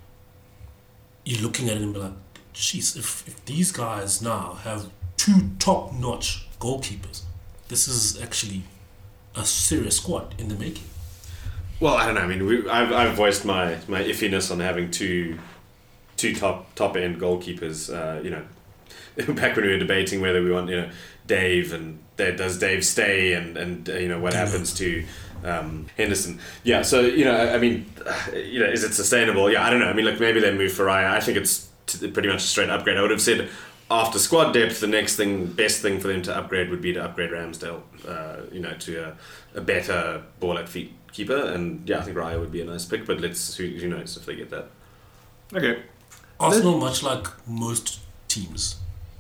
[SPEAKER 2] you're looking at it and be like, jeez, if, if these guys now have two top-notch goalkeepers, this is actually a serious squad in the making.
[SPEAKER 3] Well, I don't know. I mean, we, I've I've voiced my, my iffiness on having two two top top end goalkeepers. Uh, you know, back when we were debating whether we want, you know, Dave and does Dave stay and and uh, you know what happens to um, Henderson. Yeah. So you know, I, I mean, you know, is it sustainable? Yeah, I don't know. I mean, like maybe they move for Raya. I think it's t- pretty much a straight upgrade. I would have said after squad depth, the next thing, best thing for them to upgrade would be to upgrade Ramsdale. Uh, you know, to a, a better ball at feet keeper, and yeah, I think Raya would be a nice pick, but let's who, who knows if they get that.
[SPEAKER 1] Okay.
[SPEAKER 2] Arsenal, much like most teams,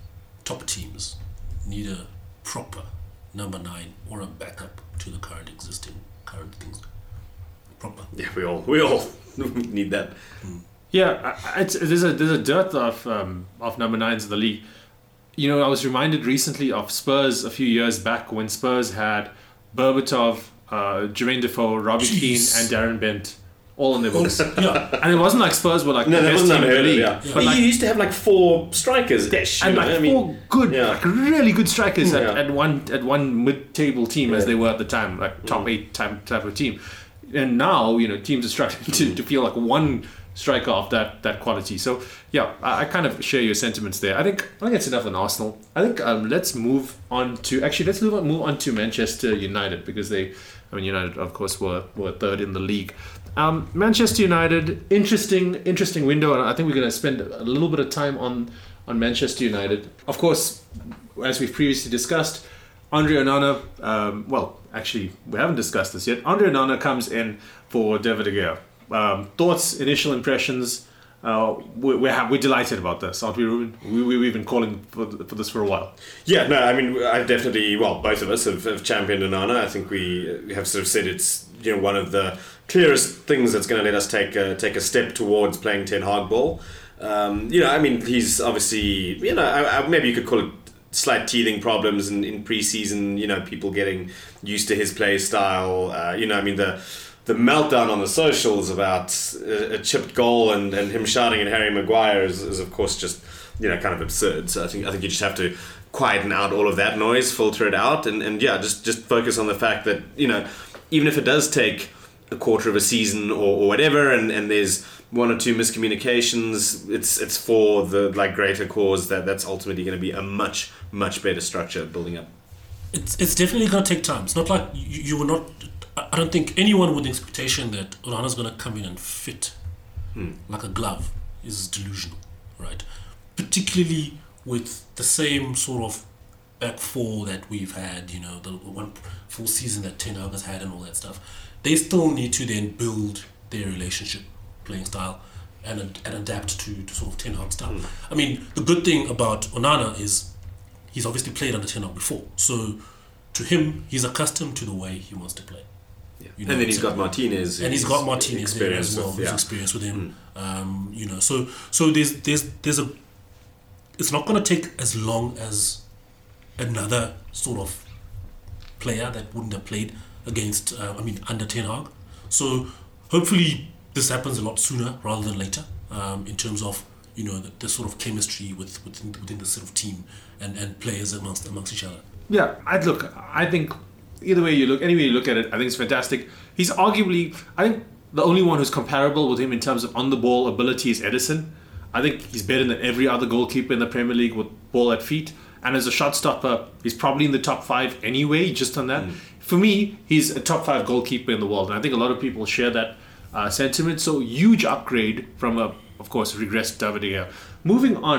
[SPEAKER 2] top teams, need a proper number nine or a backup to the current existing current things. Proper.
[SPEAKER 3] Yeah, we all we all need that.
[SPEAKER 2] Mm.
[SPEAKER 1] Yeah, I- it's, there's a there's a dearth of um, of number nines in the league. You know, I was reminded recently of Spurs a few years back when Spurs had Berbatov, uh, Jermaine Defoe, Robbie Keane,
[SPEAKER 2] Jeez.
[SPEAKER 1] and Darren Bent all on their books.
[SPEAKER 2] Yeah.
[SPEAKER 1] And it wasn't like Spurs were like
[SPEAKER 3] No,
[SPEAKER 1] the
[SPEAKER 3] that
[SPEAKER 1] best
[SPEAKER 3] wasn't
[SPEAKER 1] team in the
[SPEAKER 3] unheard of.
[SPEAKER 1] league.
[SPEAKER 3] Yeah,
[SPEAKER 2] Yeah.
[SPEAKER 1] But
[SPEAKER 3] you
[SPEAKER 1] like,
[SPEAKER 3] used to have like four strikers,
[SPEAKER 1] and like
[SPEAKER 3] I mean,
[SPEAKER 1] four good,
[SPEAKER 3] yeah.
[SPEAKER 1] like really good strikers at,
[SPEAKER 3] Yeah.
[SPEAKER 1] at one at one mid-table team as
[SPEAKER 3] Yeah.
[SPEAKER 1] they were at the time, like top eight type type of team. And now, you know, teams are struggling to, to feel like one striker of that that quality. So yeah, I, I kind of share your sentiments there. I think I think it's enough on Arsenal. I think um, let's move on to actually let's move on, move on to Manchester United, because they, I mean, United of course were were third in the league. Um, Manchester United, interesting interesting window, and I think we're going to spend a little bit of time on on Manchester United. Of course, as we've previously discussed, Andre Onana, um, well, actually, we haven't discussed this yet. Andre Onana comes in for David De Gea. Um, thoughts, initial impressions? Uh, we're, we're, we're delighted about this, aren't we, Ruben? We, we, we've been calling for, for this for a while.
[SPEAKER 3] Yeah, no, I mean, I've definitely, well, both of us have, have championed Onana. I think we have sort of said it's, you know, one of the clearest things that's going to let us take a, take a step towards playing Ten Hag ball. Um, you know, I mean, he's obviously, you know, I, I, maybe you could call it slight teething problems in, in pre-season, you know, people getting used to his play style. Uh, you know, I mean, the the meltdown on the socials about a, a chipped goal and, and him shouting at Harry Maguire is, is, of course, just, you know, kind of absurd. So I think I think you just have to quieten out all of that noise, filter it out, and, and yeah, just, just focus on the fact that, you know, even if it does take a quarter of a season or, or whatever, and, and there's one or two miscommunications, it's it's for the like greater cause that that's ultimately going to be a much much better structure building up.
[SPEAKER 2] It's it's definitely going to take time. It's not like you, you were not. I don't think anyone with the expectation that Onana's going to come in and fit
[SPEAKER 3] Hmm.
[SPEAKER 2] like a glove is delusional, right? Particularly with the same sort of back four that we've had, you know, the one full season that Ten Hag has had and all that stuff. They still need to then build their relationship, playing style, and and adapt to, to sort of Ten Hag style.
[SPEAKER 3] Mm.
[SPEAKER 2] I mean, the good thing about Onana is he's obviously played under Ten Hag before, so to him, he's accustomed to the way he wants to play.
[SPEAKER 3] Yeah.
[SPEAKER 2] You know,
[SPEAKER 3] And then he's
[SPEAKER 2] so-
[SPEAKER 3] got Martinez,
[SPEAKER 2] and he's
[SPEAKER 3] who's
[SPEAKER 2] got Martinez there as
[SPEAKER 3] experienced
[SPEAKER 2] well,
[SPEAKER 3] with-
[SPEAKER 2] who's
[SPEAKER 3] yeah.
[SPEAKER 2] experienced with him. Um, you know, so so there's there's there's a. It's not going to take as long as another sort of player that wouldn't have played against. Uh, I mean, under Ten Hag. So hopefully this happens a lot sooner rather than later. Um, in terms of, you know, the, the sort of chemistry with within, within the sort of team and, and players amongst amongst each other.
[SPEAKER 1] Yeah, I'd look. I think either way you look, any way you look at it, I think it's fantastic. He's arguably, I think, the only one who's comparable with him in terms of on the ball ability is Edison. I think he's better than every other goalkeeper in the Premier League with ball at feet. And as a shot stopper, he's probably in the top five anyway, just on that. Mm. For me, he's a top five goalkeeper in the world. And I think a lot of people share that uh, sentiment. So huge upgrade from a, of course, regressed David De Gea. Moving on,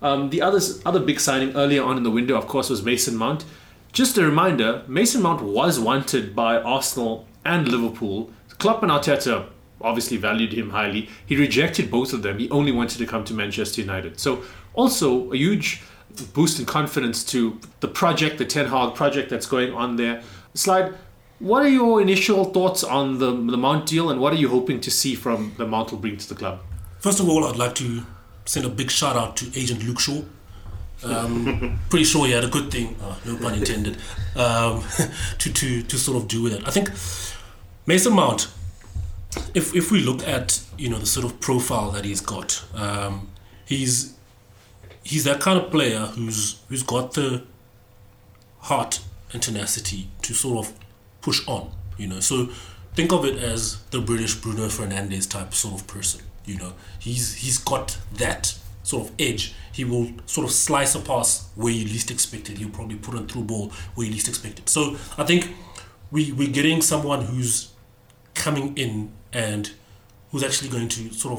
[SPEAKER 1] Um, the others, other big signing earlier on in the window, of course, was Mason Mount. Just a reminder, Mason Mount was wanted by Arsenal and Liverpool. Klopp and Arteta obviously valued him highly. He rejected both of them. He only wanted to come to Manchester United. So also a huge boost in confidence to the project, the Ten Hag project that's going on there. Slide, what are your initial thoughts on the, the Mount deal, and what are you hoping to see from the Mount will bring to the club?
[SPEAKER 2] First of all, I'd like to send a big shout out to Agent Luke Shaw. Um, pretty sure he had a good thing, oh, no pun intended, um, to, to, to sort of do with it. I think Mason Mount, if if we look at, you know, the sort of profile that he's got, um, he's he's that kind of player who's who's got the heart and tenacity to sort of push on, you know. So think of it as the British Bruno Fernandes type sort of person, you know. He's he's got that sort of edge. He will sort of slice a pass where you least expect it. He'll probably put a through ball where you least expect it. So I think we we're getting someone who's coming in and who's actually going to sort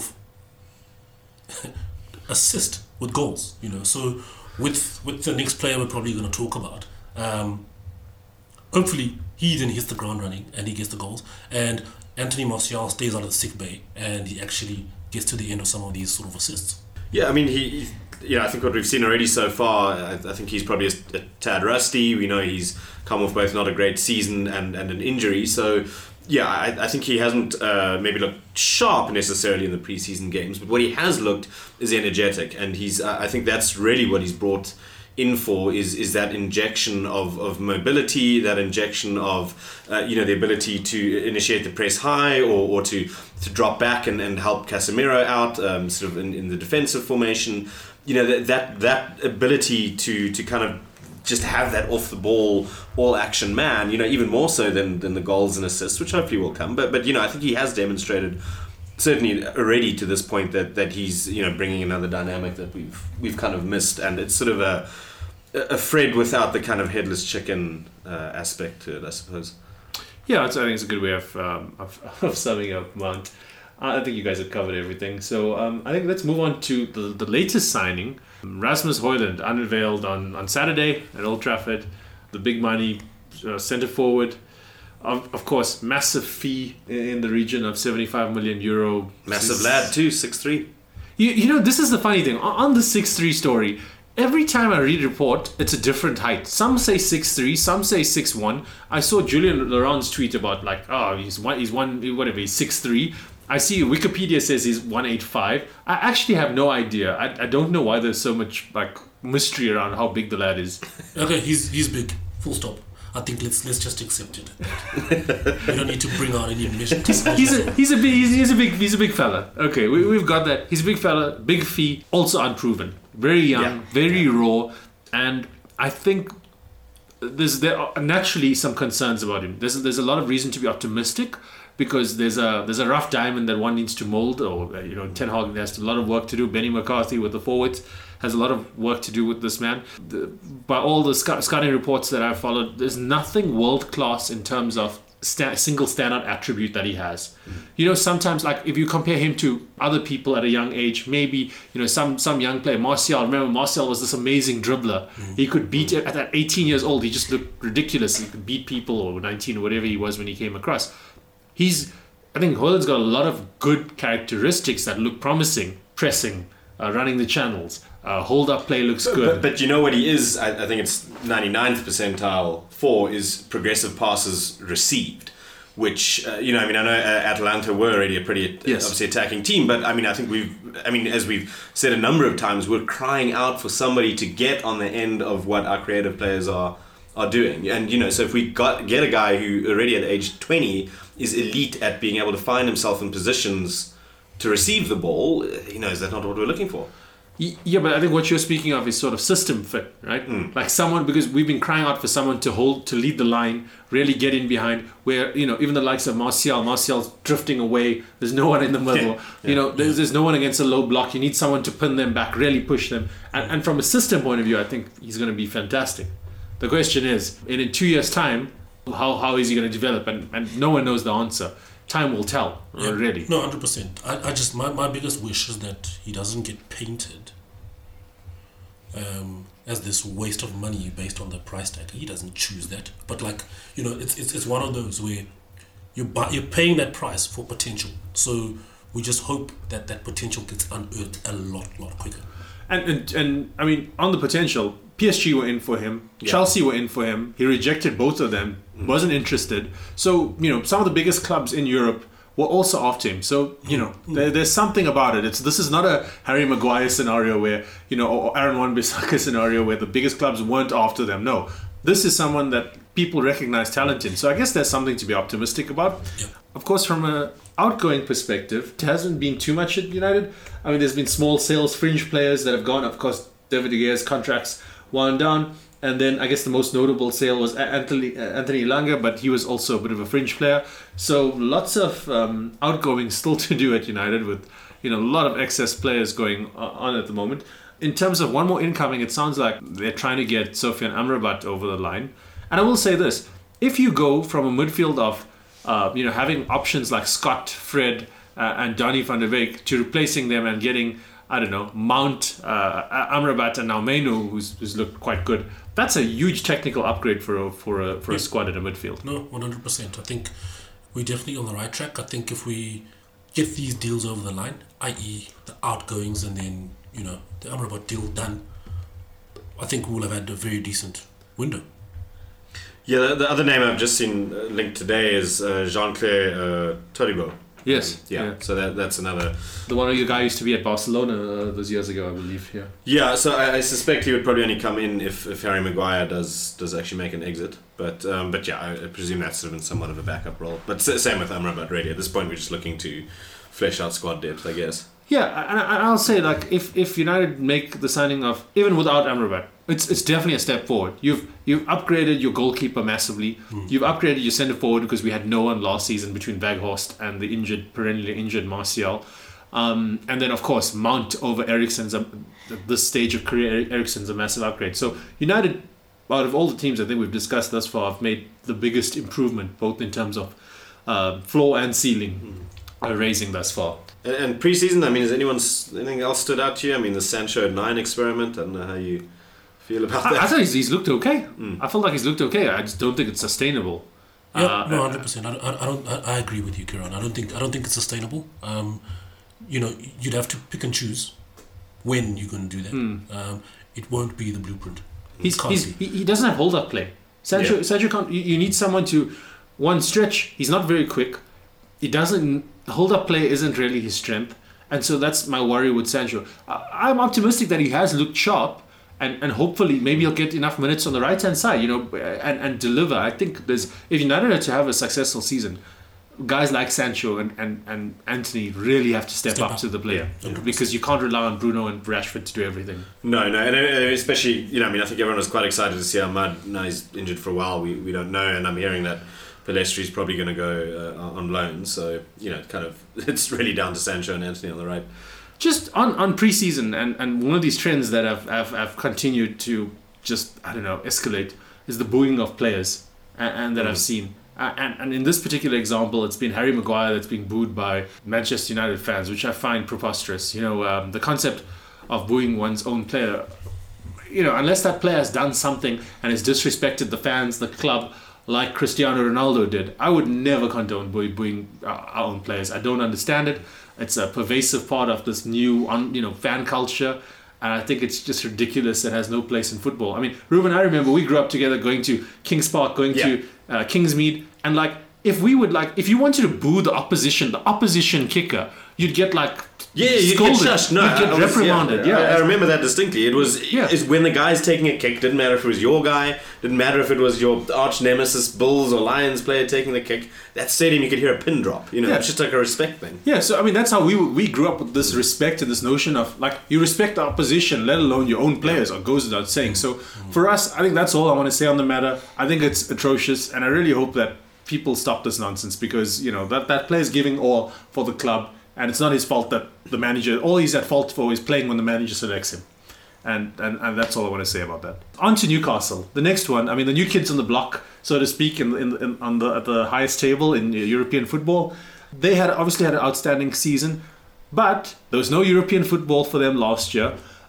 [SPEAKER 2] of assist with goals, you know. So with with the next player we're probably going to talk about, um, hopefully he then hits the ground running and he gets the goals, and Anthony Martial stays out of the sick bay and he actually gets to the end of some of these sort of assists.
[SPEAKER 3] Yeah, I mean, he, he yeah, I think what we've seen already so far, I, I think he's probably a, a tad rusty. We know he's come off both not a great season and, and an injury. So, yeah, I, I think he hasn't uh, maybe looked sharp necessarily in the preseason games, but what he has looked is energetic, and he's uh, I think that's really what he's brought in for is is that injection of, of mobility, that injection of uh, you know, the ability to initiate the press high or, or to to drop back and, and help Casemiro out um, sort of in, in the defensive formation. You know, that that that ability to to kind of just have that off the ball all action man, you know, even more so than than the goals and assists, which hopefully will come. But but you know, I think he has demonstrated certainly already to this point that that he's, you know, bringing another dynamic that we've we've kind of missed, and it's sort of a a Fred without the kind of headless chicken uh, aspect to it, I suppose.
[SPEAKER 1] Yeah, it's, I think it's a good way of um, of, of summing up Mount. I think you guys have covered everything. So um, I think let's move on to the, the latest signing. Rasmus Højlund unveiled on, on Saturday at Old Trafford. The big money uh, centre forward. Of, of course, massive fee in the region of seventy-five million euro.
[SPEAKER 3] Massive it's, lad too, six three.
[SPEAKER 1] You, you know, this is the funny thing. On the six three story, every time I read a report, it's a different height. Some say six three, some say six one. I saw Julian Laurent's tweet about like, oh, he's one, he's one, whatever, he's six three. I see Wikipedia says he's one eighty-five. I actually have no idea. I, I don't know why there's so much like mystery around how big the lad is.
[SPEAKER 2] Okay, he's he's big. Full stop. I think let's let's just accept it. We don't need to bring out any admission.
[SPEAKER 1] He's, he's a he's a big he's, he's a big he's a big fella. Okay, we we've got that. He's a big fella, big fee, also unproven, very young, yeah. very yeah. raw, and I think there's there are naturally some concerns about him. There's there's a lot of reason to be optimistic, because there's a there's a rough diamond that one needs to mold, or you know, Ten Hag has a lot of work to do. Benny McCarthy with the forwards has a lot of work to do with this man. The, by all the sc- scouting reports that I've followed, there's nothing world class in terms of sta- single standout attribute that he has. Mm-hmm. You know, sometimes like if you compare him to other people at a young age, maybe you know some some young player, Martial. Remember, Martial was this amazing dribbler. Mm-hmm. He could beat at that eighteen years old. He just looked ridiculous. He could beat people, or nineteen or whatever he was when he came across. He's, I think Højlund's got a lot of good characteristics that look promising. Pressing, uh, running the channels, uh, hold up play looks
[SPEAKER 3] but,
[SPEAKER 1] good.
[SPEAKER 3] But, but you know what he is, I, I think it's ninety-ninth percentile for, is progressive passes received. Which, uh, you know, I mean, I know uh, Atalanta were already a pretty
[SPEAKER 1] yes.
[SPEAKER 3] obviously attacking team, but I mean, I think we've, I mean, as we've said a number of times, we're crying out for somebody to get on the end of what our creative players are are doing. And, you know, so if we got get a guy who already at age twenty is elite at being able to find himself in positions to receive the ball, you know, is that not what we're looking for?
[SPEAKER 1] Yeah, but I think what you're speaking of is sort of system fit, right? Mm. Like someone, because we've been crying out for someone to hold, to lead the line, really get in behind, where, you know, even the likes of Martial, Martial's drifting away, there's no one in the middle, yeah. Yeah. you know, there's, there's no one against a low block, you need someone to pin them back, really push them. And, and from a system point of view, I think he's going to be fantastic. The question is, in, in two years' time, how how is he going to develop? And, and no one knows the answer. Time will tell, yeah. really.
[SPEAKER 2] No, one hundred percent. I, I just, my, my biggest wish is that he doesn't get painted um, as this waste of money based on the price tag. He doesn't choose that, but like you know, it's it's, it's one of those where you buy, you're paying that price for potential. So we just hope that that potential gets unearthed a lot, lot quicker.
[SPEAKER 1] And, and and I mean, on the potential, P S G were in for him. Yeah. Chelsea were in for him. He rejected both of them. Mm. Wasn't interested. So you know, some of the biggest clubs in Europe were also after him. So you know, mm. there, there's something about it. It's this is not a Harry Maguire scenario where you know, or Aaron Wan-Bissaka scenario where the biggest clubs weren't after them. No, this is someone that people recognize talent in. So I guess there's something to be optimistic about.
[SPEAKER 2] Yeah.
[SPEAKER 1] Of course, from an outgoing perspective, it hasn't been too much at United. I mean, there's been small sales, fringe players that have gone. Of course, David De Gea's contracts wound down. And then I guess the most notable sale was Anthony, Anthony Elanga, but he was also a bit of a fringe player. So lots of um, outgoing still to do at United with, you know, a lot of excess players going on at the moment. In terms of one more incoming, it sounds like they're trying to get Sofian Amrabat over the line. And I will say this, if you go from a midfield of, uh, you know, having options like Scott, Fred, uh, and Donny van der Beek to replacing them and getting, I don't know, Mount, uh, Amrabat and now Mainu, who's, who's looked quite good, that's a huge technical upgrade for a, for a, for a squad in a midfield.
[SPEAKER 2] No, one hundred percent. I think we're definitely on the right track. I think if we get these deals over the line, that is the outgoings and then, you know, the Amrabat deal done, I think we'll have had a very decent window.
[SPEAKER 3] Yeah, the, the other name I've just seen linked today is uh, Jean-Claire uh, Todibo.
[SPEAKER 1] Yes.
[SPEAKER 3] Um, yeah. yeah, so that that's another...
[SPEAKER 1] The one of you guys used to be at Barcelona uh, those years ago, I believe, yeah.
[SPEAKER 3] Yeah, so I, I suspect he would probably only come in if, if Harry Maguire does does actually make an exit. But um, but yeah, I, I presume that's sort of in somewhat of a backup role. But same with Amrabat, really. At this point, we're just looking to flesh out squad depth, I guess.
[SPEAKER 1] Yeah, and I'll say, like, if, if United make the signing of, even without Amrabat, it's it's definitely a step forward. You've you've upgraded your goalkeeper massively. Mm. You've upgraded your centre forward because we had no one last season between Weghorst and the injured, perennially injured Martial. Um, and then, of course, Mount over Eriksen's, at this stage of career, Eriksen's a massive upgrade. So United, out of all the teams I think we've discussed thus far, have made the biggest improvement, both in terms of uh, floor and ceiling, mm. uh, raising thus far.
[SPEAKER 3] And, and pre-season, I mean, has anyone anything else stood out to you? I mean, the Sancho nine experiment. I don't know how you feel about that.
[SPEAKER 1] I, I thought he's, he's looked okay. Mm. I felt like he's looked okay. I just don't think it's sustainable.
[SPEAKER 2] Yeah,
[SPEAKER 1] uh,
[SPEAKER 2] no, hundred percent. I, I, I don't. I, I agree with you, Kieran. I don't think. I don't think it's sustainable. Um, you know, you'd have to pick and choose when you're going to do that. Mm. Um, it won't be the blueprint.
[SPEAKER 1] He's, he's he, he doesn't have hold up play. Sancho, yeah. Sancho can't. You, you need someone to one stretch. He's not very quick. He doesn't. Hold up play isn't really his strength, and so that's my worry with Sancho. I, I'm optimistic that he has looked sharp, and, and hopefully maybe he'll get enough minutes on the right hand side, you know, and, and deliver. I think there's if United are to have a successful season, guys like Sancho and, and, and Anthony really have to step, step up, up to the plate, yeah, because you can't rely on Bruno and Rashford to do everything.
[SPEAKER 3] No, no, and especially, you know, I mean, I think everyone was quite excited to see Ahmad. Now he's injured for a while. We we don't know, and I'm hearing that Pellestri's probably going to go uh, on loan, so you know, kind of, it's really down to Sancho and Anthony on the right.
[SPEAKER 1] Just on, on pre-season, and, and one of these trends that have, have, have continued to just, I don't know, escalate is the booing of players, and, and that mm. I've seen. Uh, and, and in this particular example, it's been Harry Maguire that's being booed by Manchester United fans, which I find preposterous. You know, um, the concept of booing one's own player, you know, unless that player has done something and has disrespected the fans, the club, like Cristiano Ronaldo did, I would never condone booing our own players. I don't understand it. It's a pervasive part of this new, you know, fan culture, and I think it's just ridiculous. It has no place in football. I mean, Ruben, I remember we grew up together, going to Kings Park, going yeah. to uh, Kingsmead, and like if we would like, if you wanted to boo the opposition, the opposition kicker, you'd get like.
[SPEAKER 3] Yeah, you get shushed. No,
[SPEAKER 1] you get reprimanded.
[SPEAKER 3] Yeah,
[SPEAKER 1] yeah.
[SPEAKER 3] I, I remember that distinctly. It was yeah. it's when the guy's taking a kick. Didn't matter if it was your guy. Didn't matter if it was your arch nemesis Bulls or Lions player taking the kick. That stadium, you could hear a pin drop. You know, yeah. It's just like a respect thing.
[SPEAKER 1] Yeah. So I mean, that's how we we grew up with this respect and this notion of like you respect the opposition, let alone your own players. Or goes without saying. So for us, I think that's all I want to say on the matter. I think it's atrocious, and I really hope that people stop this nonsense because you know that that player is giving all for the club. And it's not his fault that the manager, all he's at fault for is playing when the manager selects him. And, and and that's all I want to say about that. On to Newcastle. The next one, I mean, the new kids on the block, so to speak, in, in, in on the at the highest table in European football. They had obviously had an outstanding season, but there was no European football for them last year.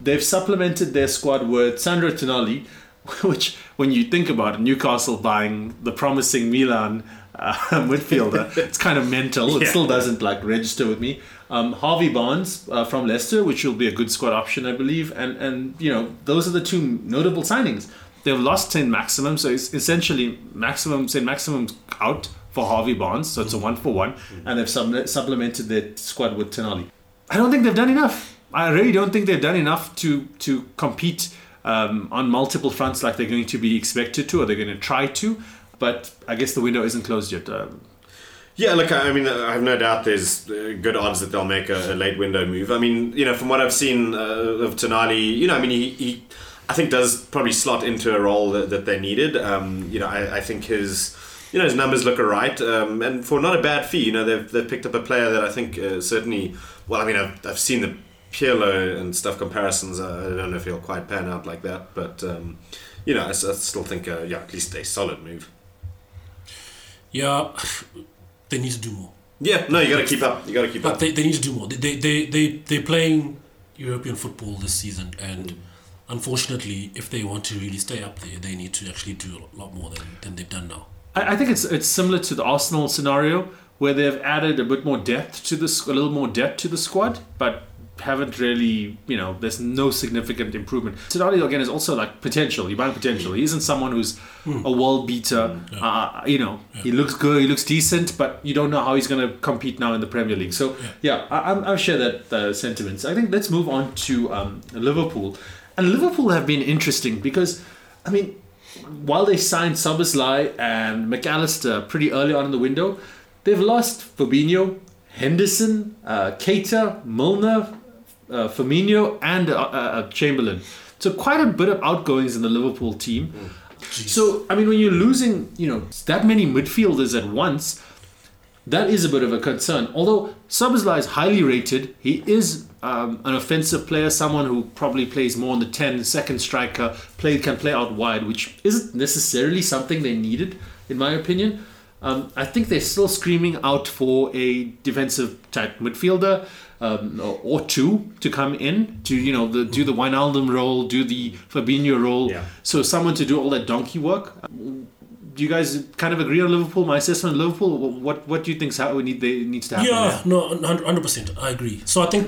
[SPEAKER 1] They've supplemented their squad with Sandro Tonali, which, when you think about it, Newcastle buying the promising Milan uh, midfielder, it's kind of mental. It
[SPEAKER 3] Yeah.
[SPEAKER 1] still doesn't like register with me. Um, Harvey Barnes uh, from Leicester, which will be a good squad option, I believe. And, and you know, those are the two notable signings. They've lost Saint Maximum, so it's essentially Maximum Saint Maximum's out for Harvey Barnes, so it's a one for one, and they've sub- supplemented their squad with Tonali. I don't think they've done enough. I really don't think they've done enough to to compete um, on multiple fronts like they're going to be expected to, or they're going to try to. But I guess the window isn't closed yet. Um,
[SPEAKER 3] Yeah, look, I mean, I have no doubt there's uh, good odds that they'll make a, a late window move. I mean, you know, from what I've seen uh, of Tonali, you know, I mean, he, he, I think does probably slot into a role that, that they needed. Um, you know, I, I think his, you know, his numbers look alright, um, and for not a bad fee. You know, they've they've picked up a player that I think uh, certainly. Well, I mean, I've I've seen the Pirlo and stuff comparisons. Uh, I don't know if he'll quite pan out like that, but um, you know, I, I still think, uh, yeah, at least a solid move.
[SPEAKER 2] Yeah, they need to do more.
[SPEAKER 3] Yeah, no, you got to keep up. You got to keep
[SPEAKER 2] But
[SPEAKER 3] up.
[SPEAKER 2] they, they need to do more. They, they, they, they, they're playing European football this season, and
[SPEAKER 3] Mm.
[SPEAKER 2] unfortunately, if they want to really stay up there, they need to actually do a lot more than, than they've done now.
[SPEAKER 1] I, I think it's it's similar to the Arsenal scenario where they've added a bit more depth to this, a little more depth to the squad, but haven't really, you know, there's no significant improvement. Tonali again is also like potential. You buy potential. He isn't someone who's a world beater.
[SPEAKER 2] Yeah.
[SPEAKER 1] Uh, you know,
[SPEAKER 2] Yeah.
[SPEAKER 1] he looks good, he looks decent, but you don't know how he's going to compete now in the Premier League. So
[SPEAKER 2] Yeah.
[SPEAKER 1] yeah, I, I'm, I share that uh, sentiments. I think let's move on to um, Liverpool. And Liverpool have been interesting because, I mean, while they signed Szoboszlai and McAllister pretty early on in the window, they've lost Fabinho, Henderson, uh, Keita, Milner, uh, Firmino, and uh, uh, Chamberlain. So quite a bit of outgoings in the Liverpool team.
[SPEAKER 2] Jeez.
[SPEAKER 1] So, I mean, when you're losing, you know, that many midfielders at once, that is a bit of a concern. Although Szoboszlai is highly rated, he is um, an offensive player, someone who probably plays more on the ten, second striker, play, can play out wide, which isn't necessarily something they needed, in my opinion. Um, I think they're still screaming out for a defensive type midfielder um, or, or two to come in to, you know, the, do the Wijnaldum role, do the Fabinho role.
[SPEAKER 3] Yeah.
[SPEAKER 1] So someone to do all that donkey work. Do you guys kind of agree on Liverpool? My assessment of Liverpool. What what do you think how we need they needs to happen?
[SPEAKER 2] Yeah,
[SPEAKER 1] there?
[SPEAKER 2] no, one hundred percent. I agree. So I think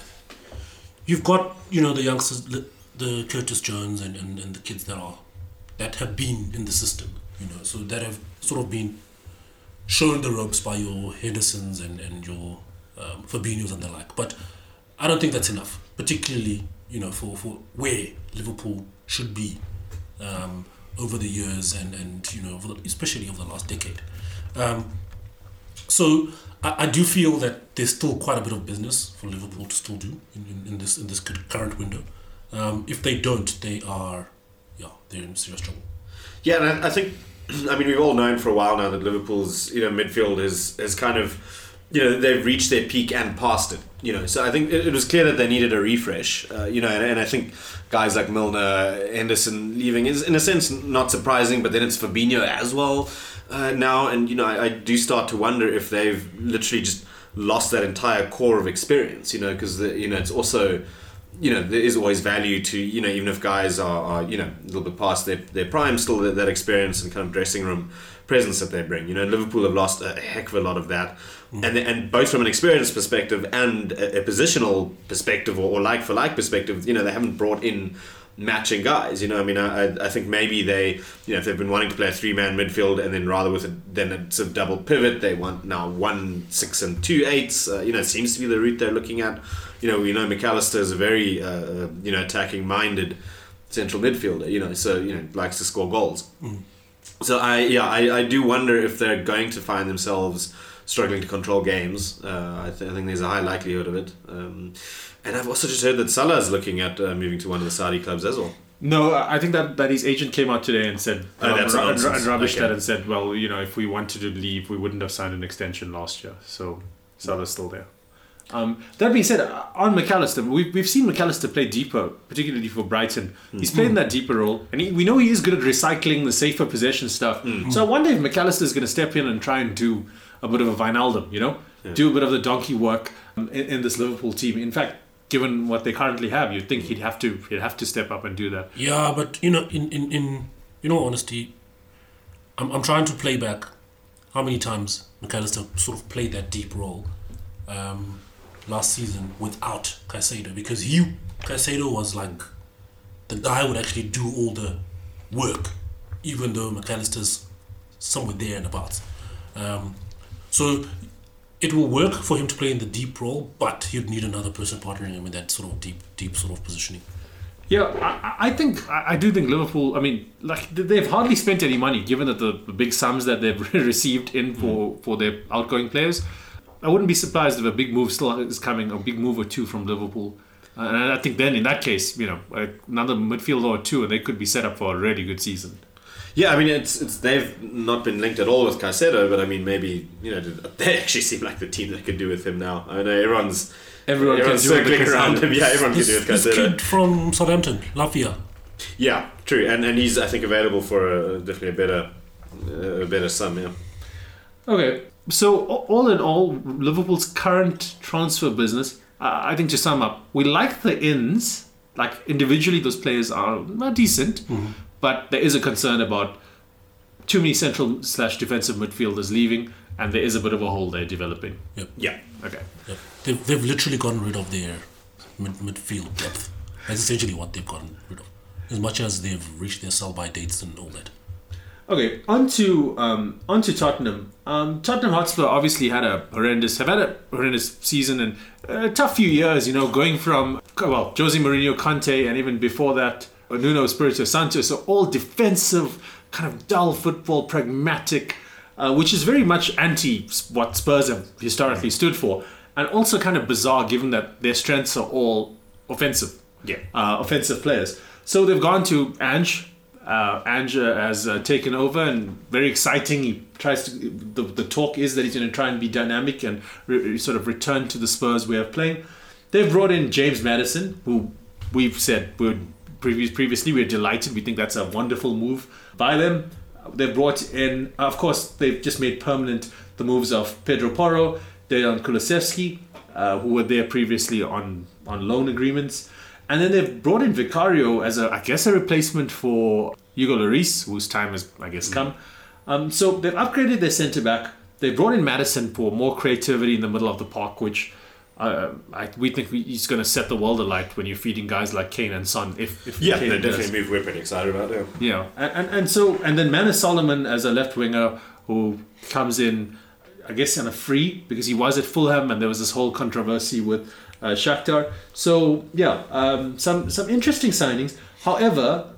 [SPEAKER 2] you've got, you know, the youngsters, the, the Curtis Jones and, and, and the kids that are that have been in the system, you know, so that have sort of been shown the ropes by your Hendersons and, and your um, Fabinhos and the like. But I don't think that's enough, particularly, you know, for, for where Liverpool should be um, over the years and, and you know, over the, especially over the last decade. Um, so I, I do feel that there's still quite a bit of business for Liverpool to still do in, in, in this in this current window. Um, if they don't, they are, yeah, they're in serious trouble.
[SPEAKER 3] Yeah, and I, I think, I mean, we've all known for a while now that Liverpool's, you know, midfield is is kind of, you know, they've reached their peak and past it. You know, so I think it, it was clear that they needed a refresh. Uh, you know, and, and I think guys like Milner, Henderson leaving is in a sense not surprising, but then it's Fabinho as well uh, now, and you know, I, I do start to wonder if they've literally just lost that entire core of experience. You know, because you know it's also, you know, there is always value to, you know, even if guys are, are you know, a little bit past their, their prime, still that, that experience and kind of dressing room presence that they bring. You know, Liverpool have lost a heck of a lot of that. Mm. And and both from an experience perspective and a, a positional perspective or, or like-for-like perspective, you know, they haven't brought in matching guys. You know, I mean, I I think maybe they, you know, if they've been wanting to play a three-man midfield and then rather with a, then a sort of double pivot, they want now one six and two eights. Uh, you know, it seems to be the route they're looking at. You know, we know McAllister is a very, uh, you know, attacking-minded central midfielder, you know, so, you know, likes to score goals.
[SPEAKER 2] Mm.
[SPEAKER 3] So, I yeah, I, I do wonder if they're going to find themselves struggling to control games. Uh, I, th- I think there's a high likelihood of it. Um, and I've also just heard that Salah is looking at uh, moving to one of the Saudi clubs as well.
[SPEAKER 1] No, I think that, that his agent came out today and said
[SPEAKER 3] Oh, that's
[SPEAKER 1] and,
[SPEAKER 3] nonsense.
[SPEAKER 1] and rubbished
[SPEAKER 3] Okay.
[SPEAKER 1] that and said, well, you know, if we wanted to leave, we wouldn't have signed an extension last year. So Salah's still there. Um, that being said, on McAllister, we've, we've seen McAllister play deeper, particularly for Brighton. He's played in that deeper role, and he, we know he is good at recycling the safer possession stuff. So I wonder if McAllister is going to step in and try and do a bit of a Wijnaldum, you know,
[SPEAKER 3] Yeah.
[SPEAKER 1] do a bit of the donkey work um, in, in this Liverpool team. In fact, given what they currently have, you'd think he'd have to he'd have to step up and do that.
[SPEAKER 2] Yeah, but you know, in in, in you know, honesty, I'm I'm trying to play back how many times McAllister sort of played that deep role um, last season without Caicedo, because he Caicedo was like the guy who would actually do all the work, even though McAllister's somewhere there and about. Um, so it will work for him to play in the deep role, but you'd need another person partnering him in that sort of deep, deep sort of positioning.
[SPEAKER 1] Yeah, I, I think I, I do think Liverpool. I mean, like they've hardly spent any money, given that the, the big sums that they've received in for, mm. for their outgoing players. I wouldn't be surprised if a big move still is coming, a big move or two from Liverpool. Uh, and I think then in that case, you know, another midfielder or two, and they could be set up for a really good season.
[SPEAKER 3] Yeah, I mean, it's it's they've not been linked at all with Caicedo, but I mean, maybe, you know, they actually seem like the team that could do with him now. I know everyone's
[SPEAKER 1] everyone
[SPEAKER 3] everyone's circling around him. Yeah, everyone
[SPEAKER 2] this,
[SPEAKER 3] can do with
[SPEAKER 2] Caicedo. This kid from Southampton, Lafia.
[SPEAKER 3] Yeah, true, and and he's I think available for a, definitely a better a better sum. Yeah.
[SPEAKER 1] Okay, so all in all, Liverpool's current transfer business, uh, I think to sum up, we like the ins. Like individually, those players are, are decent. Mm-hmm. But there is a concern about too many central slash defensive midfielders leaving, and there is a bit of a hole there developing.
[SPEAKER 2] Yep.
[SPEAKER 3] Yeah.
[SPEAKER 1] Okay.
[SPEAKER 2] Yep. They've, they've literally gotten rid of their mid, midfield depth. That's essentially what they've gotten rid of. As much as they've reached their sell-by dates and all that.
[SPEAKER 1] Okay, on to, um, on to Tottenham. Um, Tottenham Hotspur obviously had a horrendous, have had a horrendous season and a tough few years, you know, going from, well, Jose Mourinho, Conte, and even before that, Nuno Espirito Santo, so all defensive, kind of dull football, pragmatic, uh, which is very much anti what Spurs have historically stood for, and also kind of bizarre given that their strengths are all offensive,
[SPEAKER 3] yeah,
[SPEAKER 1] uh, offensive players. So they've gone to Ange. Uh, Ange has uh, taken over, and very exciting. He tries to. The, the talk is that he's going to try and be dynamic and re- sort of return to the Spurs way of playing. They've brought in James Maddison, who we've said we're. Previous, previously, we're delighted. We think that's a wonderful move by them. They've brought in, of course, they've just made permanent the moves of Pedro Porro, Dejan Kulusevski, uh, who were there previously on, on loan agreements. And then they've brought in Vicario as, a, I guess, a replacement for Hugo Lloris, whose time has, I guess, come. Um, so they've upgraded their centre-back. They brought in Maddison for more creativity in the middle of the park, which... Uh, I, we think we, he's going to set the world alight when you're feeding guys like Kane and Son. If, if
[SPEAKER 3] yeah,
[SPEAKER 1] Kane
[SPEAKER 3] no, definitely
[SPEAKER 1] does.
[SPEAKER 3] a move we're pretty excited about. Yeah,
[SPEAKER 1] yeah, and, and and so and then Manus Solomon as a left winger who comes in, I guess, on a free because he was at Fulham and there was this whole controversy with uh, Shakhtar. So yeah, um, some some interesting signings. However,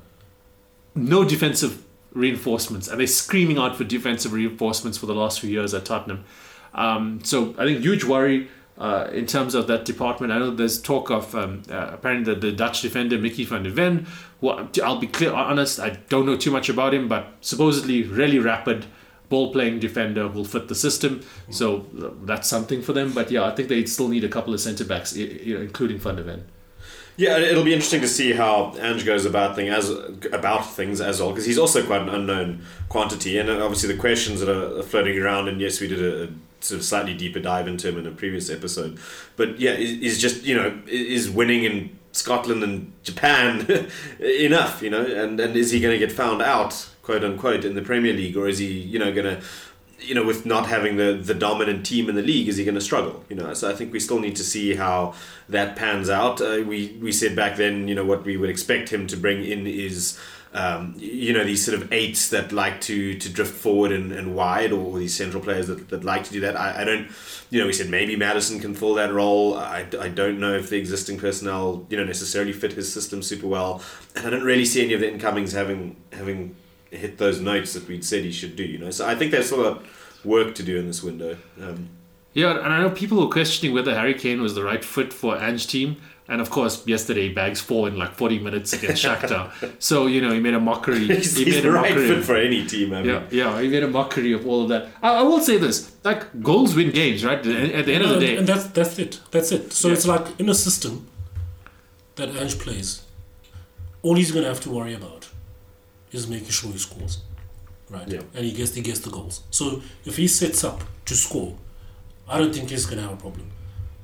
[SPEAKER 1] no defensive reinforcements, and they're screaming out for defensive reinforcements for the last few years at Tottenham. Um, so I think huge worry. Uh, in terms of that department, I know there's talk of um, uh, apparently the, the Dutch defender Mickey van der Ven, who I'll be clear, honest, I don't know too much about him, but supposedly really rapid ball-playing defender will fit the system. So uh, that's something for them. But yeah, I think they still need a couple of centre-backs, you know, including van der Ven.
[SPEAKER 3] Yeah, it'll be interesting to see how Ange goes about thing as about things as well, because he's also quite an unknown quantity, and obviously the questions that are floating around. And yes, we did a, a sort of slightly deeper dive into him in a previous episode, but yeah, is just you know is winning in Scotland and Japan enough, you know, and and is he going to get found out, quote unquote, in the Premier League, or is he you know going to you know, with not having the, the dominant team in the league, is he going to struggle? You know, so I think we still need to see how that pans out. Uh, we we said back then, you know, what we would expect him to bring in is, um, you know, these sort of eights that like to, to drift forward and, and wide, or these central players that, that like to do that. I, I don't, you know, we said maybe Maddison can fill that role. I, I don't know if the existing personnel, you know, necessarily fit his system super well, and I don't really see any of the incomings having having. hit those notes that we'd said he should do, you know. So I think there's still got work to do in this window. Um,
[SPEAKER 1] yeah, and I know people were questioning whether Harry Kane was the right fit for Ange's team. And of course, yesterday bags four in like forty minutes against Shakhtar. So, you know, he made a mockery.
[SPEAKER 3] he's
[SPEAKER 1] he
[SPEAKER 3] he's
[SPEAKER 1] made
[SPEAKER 3] the
[SPEAKER 1] a
[SPEAKER 3] right
[SPEAKER 1] mockery
[SPEAKER 3] fit
[SPEAKER 1] of,
[SPEAKER 3] for any team, I mean.
[SPEAKER 1] Yeah, yeah, he made a mockery of all of that. I, I will say this, like, goals win games, right? At the end
[SPEAKER 2] no,
[SPEAKER 1] of the day.
[SPEAKER 2] And that's, that's it. That's it. So
[SPEAKER 1] yeah.
[SPEAKER 2] It's like in a system that Ange plays, all he's going to have to worry about is making sure he scores. Right,
[SPEAKER 3] yeah.
[SPEAKER 2] And he gets he gets the goals. So if he sets up to score, I don't think he's going to have a problem.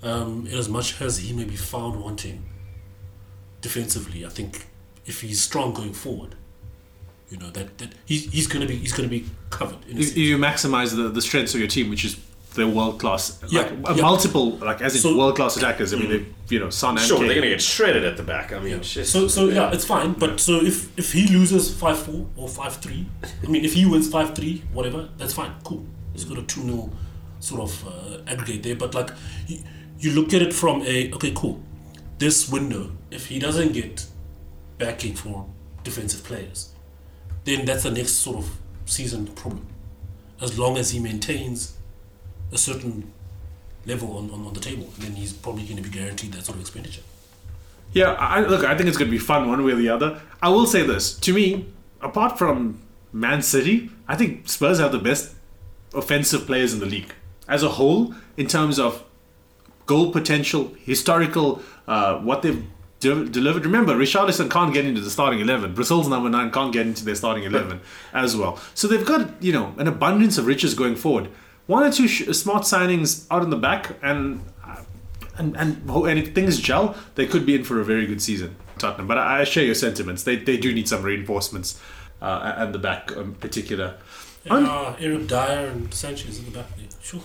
[SPEAKER 2] um, as much as he may be found wanting defensively, I think if he's strong going forward, you know that, that he's he's gonna be he's gonna be covered. In a
[SPEAKER 4] If
[SPEAKER 2] sense.
[SPEAKER 4] you maximise the, the strengths of your team, which is they're world class,
[SPEAKER 2] Yeah,
[SPEAKER 4] like uh,
[SPEAKER 2] yeah.
[SPEAKER 4] multiple, like as in
[SPEAKER 2] So-
[SPEAKER 4] world class attackers. I mean, they, you know, Son and
[SPEAKER 3] Sure,
[SPEAKER 4] Kane.
[SPEAKER 3] they're going to get shredded at the back. I mean,
[SPEAKER 2] Yeah.
[SPEAKER 3] shit.
[SPEAKER 2] So so yeah, it's fine. But so if if he loses five four or five three, I mean, if he wins five three, whatever, that's fine, cool. He's got a two nil sort of uh, aggregate there. But like you, you look at it from a okay, cool. This window, if he doesn't get backing for defensive players, then that's the next sort of season problem. As long as he maintains a certain level on, on, on the table, then he's probably going to be guaranteed that sort of expenditure.
[SPEAKER 4] Yeah, I, look, I think it's going to be fun one way or the other. I will say this. To me, apart from Man City, I think Spurs have the best offensive players in the league. As a whole, in terms of goal potential, historical, uh, what they've de- delivered. Remember, Richarlison can't get into the starting eleven. Brazil's number nine can't get into their starting eleven as well. So they've got, you know, an abundance of riches going forward. One or two sh- smart signings out in the back, and and and and if things gel, they could be in for a very good season, Tottenham. But I, I share your sentiments. They they do need some reinforcements uh, at the back in particular. On,
[SPEAKER 2] Uh, Eric Dyer and Sanchez in the back there. Sure.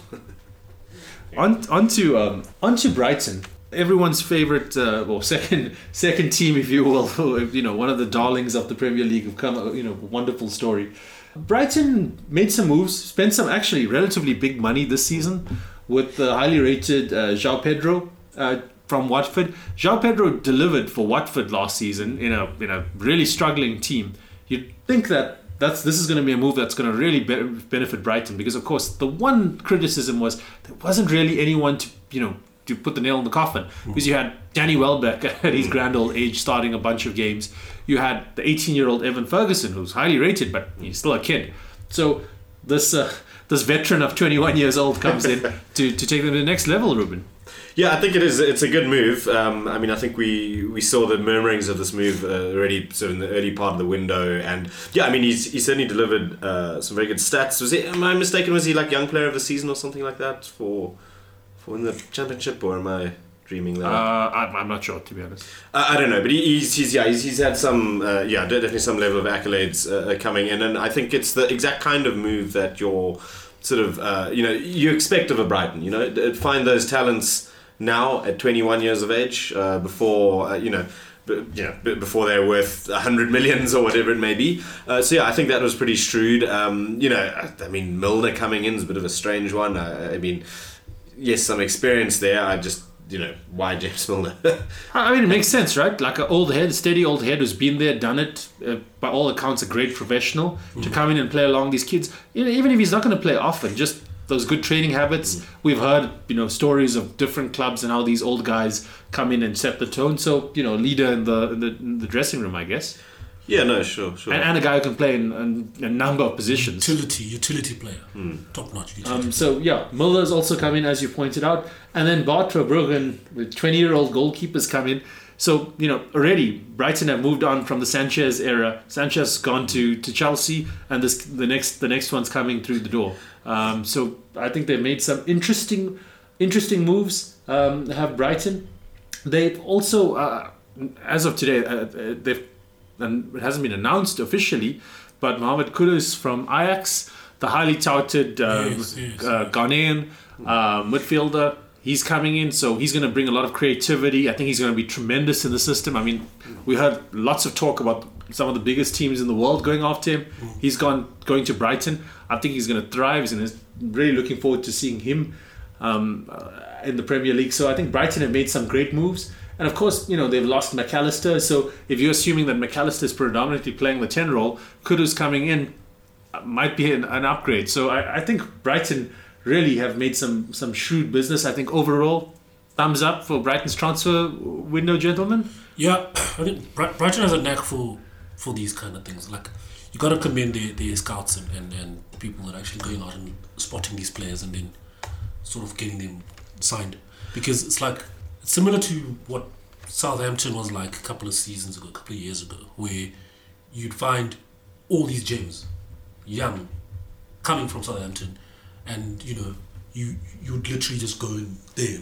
[SPEAKER 4] on onto um, onto Brighton, everyone's favorite, uh, well, second second team, if you will. You know, one of the darlings of the Premier League have come. You know, wonderful story. Brighton made some moves, spent some actually relatively big money this season with the highly rated uh, João Pedro uh, from Watford. João Pedro delivered for Watford last season in a in a really struggling team. You'd think that that's this is going to be a move that's going to really be- benefit Brighton, because of course the one criticism was there wasn't really anyone to you know to put the nail in the coffin, because you had Danny Welbeck at his grand old age starting a bunch of games. You had the eighteen-year-old Evan Ferguson, who's highly rated, but he's still a kid. So this uh, this veteran of twenty-one years old comes in to, to take them to the next level, Ruben.
[SPEAKER 3] Yeah, I think it is. It's a good move. Um, I mean, I think we, we saw the murmurings of this move uh, already sort of in the early part of the window, and yeah, I mean, he's he certainly delivered uh, some very good stats. Was he? Am I mistaken? Was he like young player of the season or something like that for for in the championship, or am I dreaming that?
[SPEAKER 4] Uh, I'm, I'm not sure, to be honest.
[SPEAKER 3] Uh, I don't know, but he, he's, he's yeah he's, he's had some uh, yeah definitely some level of accolades uh, coming in, and I think it's the exact kind of move that you're sort of uh, you know you expect of a Brighton. You know, find those talents now at twenty-one years of age, uh, before uh, you know. B- you know, b- before they're worth a hundred millions or whatever it may be. Uh, so yeah, I think that was pretty shrewd. Um, you know, I, I mean, Milner coming in is a bit of a strange one. I, I mean, yes, some experience there. I just, you know, why James Milner?
[SPEAKER 4] I mean, it makes sense, right? Like an old head, steady old head who's been there, done it, uh, by all accounts, a great professional, mm. to come in and play along these kids. You know, even if he's not going to play often, just those good training habits. Mm. We've heard, you know, stories of different clubs and how these old guys come in and set the tone. So, you know, leader in the in the, in the dressing room, I guess.
[SPEAKER 3] Yeah, no, sure, sure.
[SPEAKER 4] And, and a guy who can play in, in a number of positions.
[SPEAKER 2] Utility, utility player. Mm. Top notch utility
[SPEAKER 4] um, So, yeah, Muller's also come in, as you pointed out. And then Bart Verbruggen, with twenty-year-old goalkeepers come in. So, you know, already Brighton have moved on from the Sanchez era. Sanchez has gone to, to Chelsea, and this the next the next one's coming through the door. Um, so I think they've made some interesting interesting moves. Um, have Brighton. They've also, uh, as of today, uh, they've and it hasn't been announced officially, but Mohamed Kudus from Ajax, the highly touted uh,
[SPEAKER 2] yes, yes.
[SPEAKER 4] uh, Ghanaian uh, midfielder. He's coming in, so he's going to bring a lot of creativity. I think he's going to be tremendous in the system. I mean, we heard lots of talk about some of the biggest teams in the world going after him. He's gone going to Brighton. I think he's going to thrive. He's going to, really looking forward to seeing him um, uh, in the Premier League. So I think Brighton have made some great moves. And of course, you know, they've lost McAllister. So if you're assuming that McAllister is predominantly playing the ten role, Kudus coming in might be an, an upgrade. So I, I think Brighton really have made some some shrewd business. I think overall, thumbs up for Brighton's transfer window, gentlemen.
[SPEAKER 2] Yeah, I think Bri- Brighton has a knack for for these kind of things. Like, you got to commend their, their scouts and, and, and people that are actually going out and spotting these players and then sort of getting them signed. Because it's like, it's similar to what Southampton was like a couple of seasons ago, a couple of years ago, where you'd find all these gems, young, coming from Southampton, and you know, you you'd literally just go in there and be like,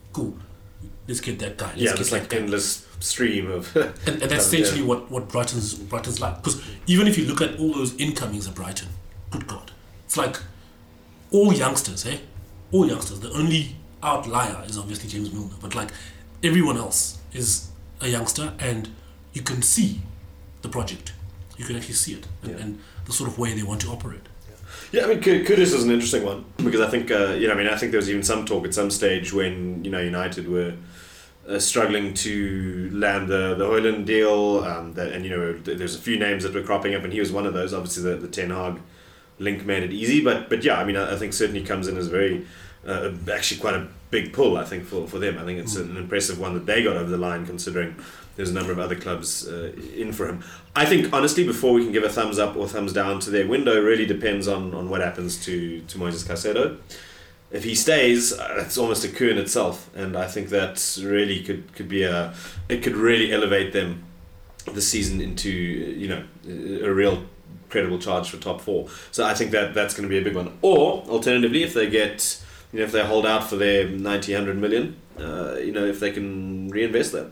[SPEAKER 2] cool, let's get that guy. Let's
[SPEAKER 3] Yeah,
[SPEAKER 2] get
[SPEAKER 3] there's
[SPEAKER 2] that
[SPEAKER 3] like
[SPEAKER 2] guy.
[SPEAKER 3] endless stream of.
[SPEAKER 2] And, and that's
[SPEAKER 3] Yeah.
[SPEAKER 2] essentially what, what Brighton's Brighton's like. Because even if you look at all those incomings at Brighton, good God, it's like all youngsters, eh? All youngsters. The only outlier is obviously James Milner, but like everyone else is a youngster, and you can see the project. You can actually see it, and,
[SPEAKER 3] Yeah.
[SPEAKER 2] and the sort of way they want to operate.
[SPEAKER 3] Yeah, I mean, Ku- Kudus is an interesting one because I think uh, you know, I mean, I think there was even some talk at some stage when you know United were uh, struggling to land the the Højlund deal, um, that, and you know, th- there's a few names that were cropping up, and he was one of those. Obviously, the the Ten Hag link made it easy, but but yeah, I mean, I, I think certainly comes in as very uh, actually quite a big pull. I think for for them, I think it's an impressive one that they got over the line, considering there's a number of other clubs uh, in for him. I think, honestly, before we can give a thumbs up or thumbs down to their window, really depends on, on what happens to, to Moises Caicedo. If he stays, uh, it's almost a coup in itself, and I think that really could, could be a... It could really elevate them this season into, you know, a real credible charge for top four. So I think that that's going to be a big one. Or, alternatively, if they get... You know, if they hold out for their ninety, one hundred million, uh, you know, if they can reinvest that.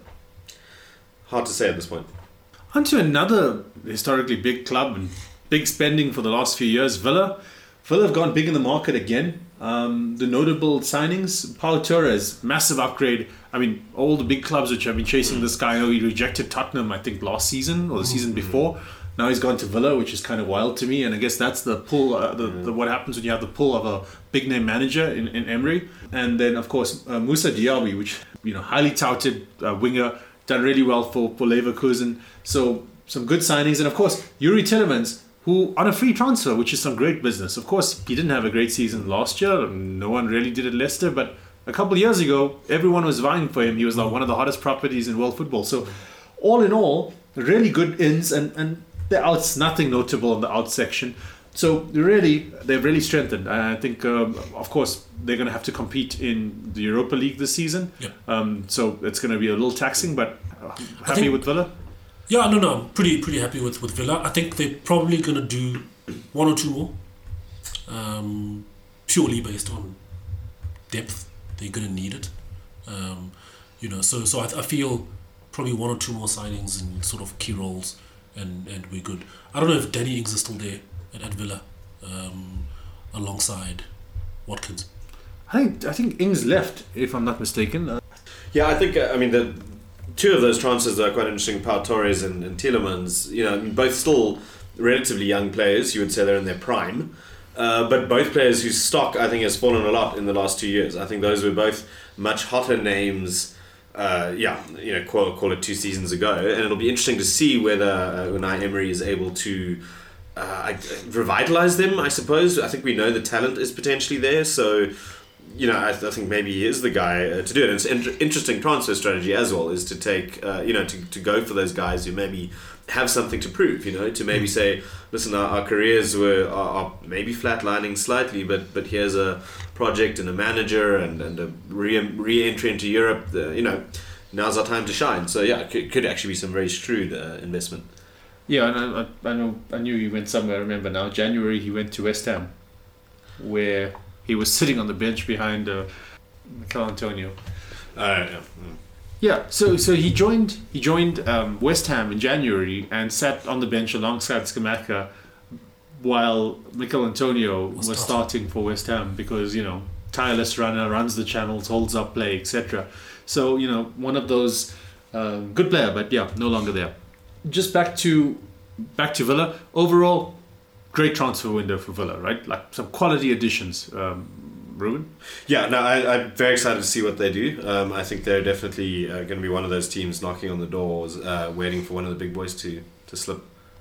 [SPEAKER 3] Hard to say at this point.
[SPEAKER 4] On to another historically big club and big spending for the last few years, Villa. Villa have gone big in the market again. Um, the notable signings, Pau Torres, massive upgrade. I mean, all the big clubs which have been chasing this guy, oh, he rejected Tottenham, I think, last season or the season before. Now he's gone to Villa, which is kind of wild to me. And I guess that's the pull, uh, the, the what happens when you have the pull of a big name manager in, in Emery. And then, of course, uh, Moussa Diaby, which, you know, highly touted uh, winger, done really well for, for Leverkusen. So some good signings. And of course, Yuri Tillemans, who on a free transfer, which is some great business. Of course, he didn't have a great season last year. No one really did at Leicester. But a couple of years ago, everyone was vying for him. He was like one of the hottest properties in world football. So all in all, really good ins. And, and the outs, nothing notable in the out section. So really, they've really strengthened. I think, um, of course, they're going to have to compete in the Europa League this season.
[SPEAKER 2] Yeah.
[SPEAKER 4] Um, so it's going to be a little taxing, but uh, happy
[SPEAKER 2] think-
[SPEAKER 4] with Villa?
[SPEAKER 2] Yeah, no, no, I'm pretty pretty happy with, with Villa. I think they're probably going to do one or two more, um, purely based on depth. They're going to need it. Um, you know, so so I, I feel probably one or two more signings in sort of key roles, and, and we're good. I don't know if Danny Ings is still there at, at Villa, um, alongside Watkins.
[SPEAKER 4] I think I think Ings left, if I'm not mistaken. Uh,
[SPEAKER 3] Yeah, I think, uh, I mean, the two of those transfers are quite interesting, Pau Torres and, and Tielemans, you know, I mean, both still relatively young players. You would say they're in their prime. Uh, but both players whose stock, I think, has fallen a lot in the last two years. I think those were both much hotter names, uh, yeah, you know, call, call it two seasons ago. And it'll be interesting to see whether uh, Unai Emery is able to uh, revitalize them, I suppose. I think we know the talent is potentially there, so... You know, I, I think maybe he is the guy uh, to do it. And it's an inter- interesting transfer strategy as well, is to take, uh, you know, to, to go for those guys who maybe have something to prove, you know, to maybe say, listen, our, our careers were are, are maybe flatlining slightly, but but here's a project and a manager and, and a re- re-entry into Europe, uh, you know, now's our time to shine. So, yeah, it could, could actually be some very shrewd uh, investment.
[SPEAKER 4] yeah, and I, I, I know I knew he went somewhere. I remember now, January he went to West Ham, where he was sitting on the bench behind uh, Mikel Antonio.
[SPEAKER 3] Uh, yeah. Mm.
[SPEAKER 4] Yeah, so so he joined he joined um, West Ham in January and sat on the bench alongside Scamacca while Mikel Antonio was,
[SPEAKER 2] Was
[SPEAKER 4] starting for West Ham because, you know, tireless runner, runs the channels, holds up play, et cetera. So, you know, one of those um, good player, but yeah, no longer there. Just back to back to Villa. Overall, great transfer window for Villa, right? Like some quality additions. Um, Ruben?
[SPEAKER 3] Yeah, no, I, I'm very excited to see what they do. Um, I think they're definitely uh, going to be one of those teams knocking on the doors, uh, waiting for one of the big boys to, to slip.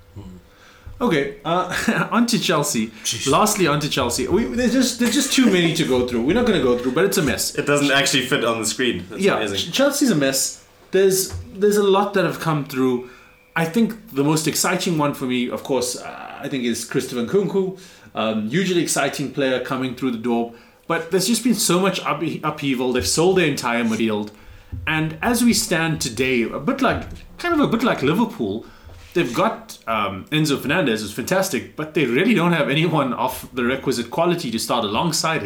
[SPEAKER 4] Okay, uh, on to Chelsea.
[SPEAKER 2] Sheesh.
[SPEAKER 4] Lastly, on to Chelsea. We, there's just there's just too many to go through. We're not going to go through, but it's a mess.
[SPEAKER 3] It doesn't actually fit on the screen. That's
[SPEAKER 4] yeah,
[SPEAKER 3] amazing.
[SPEAKER 4] Ch- Chelsea's a mess. There's there's a lot that have come through. I think the most exciting one for me, of course, uh, I think is Christopher Nkunku. Um, hugely exciting player coming through the door. But there's just been so much up- upheaval. They've sold their entire midfield. And as we stand today, a bit like, kind of a bit like Liverpool, they've got um, Enzo Fernandez, who's fantastic, but they really don't have anyone of the requisite quality to start alongside him.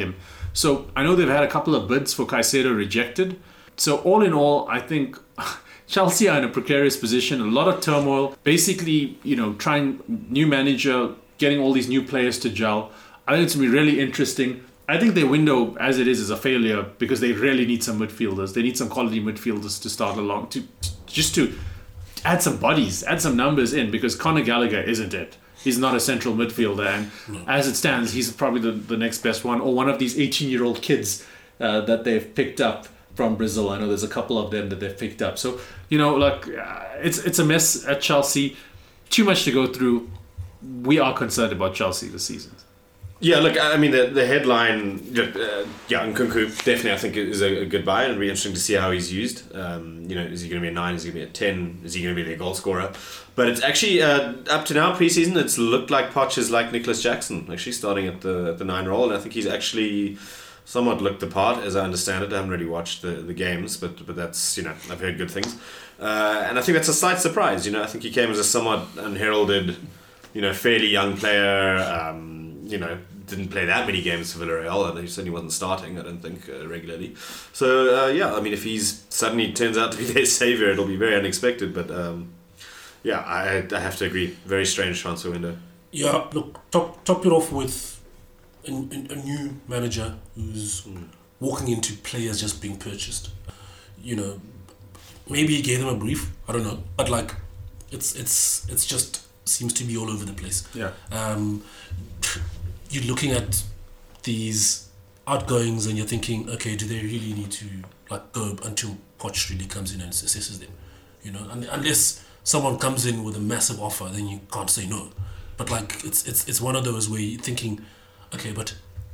[SPEAKER 4] So I know they've had a couple of bids for Caicedo rejected. So all in all, I think Chelsea are in a precarious position, a lot of turmoil. Basically, you know, trying new manager, getting all these new players to gel. I think it's going to be really interesting. I think their window, as it is, is a failure because they really need some midfielders. They need some quality midfielders to start along, to just to add some bodies, add some numbers in, because Conor Gallagher isn't it. He's not a central midfielder, and no. as it stands, he's probably the, the next best one, or one of these eighteen-year-old kids uh, that they've picked up from Brazil. I know there's a couple of them that they've picked up. So, you know, like, uh, it's it's a mess at Chelsea. Too much to go through. We are concerned about Chelsea this season.
[SPEAKER 3] Yeah, look, I mean, the the headline, uh, yeah, Nkunku definitely I think is a, a good buy, and it'll be interesting to see how he's used. Um, you know, is he going to be a nine? Is he going to be a ten? Is he going to be their goal scorer? But it's actually, uh, up to now, pre-season, it's looked like Poch is like Nicholas Jackson, actually starting at the at the nine role, and I think he's actually somewhat looked the part, as I understand it. I haven't really watched the, the games, but but that's, you know, I've heard good things. Uh, and I think that's a slight surprise, you know, I think he came as a somewhat unheralded, you know, fairly young player, um, you know, didn't play that many games for Villarreal, and he certainly wasn't starting, I don't think, uh, regularly. So, uh, yeah, I mean, if he's suddenly turns out to be their saviour, it'll be very unexpected, but, um, yeah, I, I have to agree. Very strange transfer window.
[SPEAKER 2] Yeah, look, top, top it off with a, a new manager who's mm. walking into players just being purchased. You know, maybe he gave them a brief, I don't know, but, like, it's it's it's just seems to be all over the place.
[SPEAKER 4] Yeah.
[SPEAKER 2] Um, you're looking at these outgoings and you're thinking, okay, do they really need to like go until Poch really comes in and assesses them? You know, and unless someone comes in with a massive offer, then you can't say no. But like, it's it's it's one of those where you're thinking, okay, but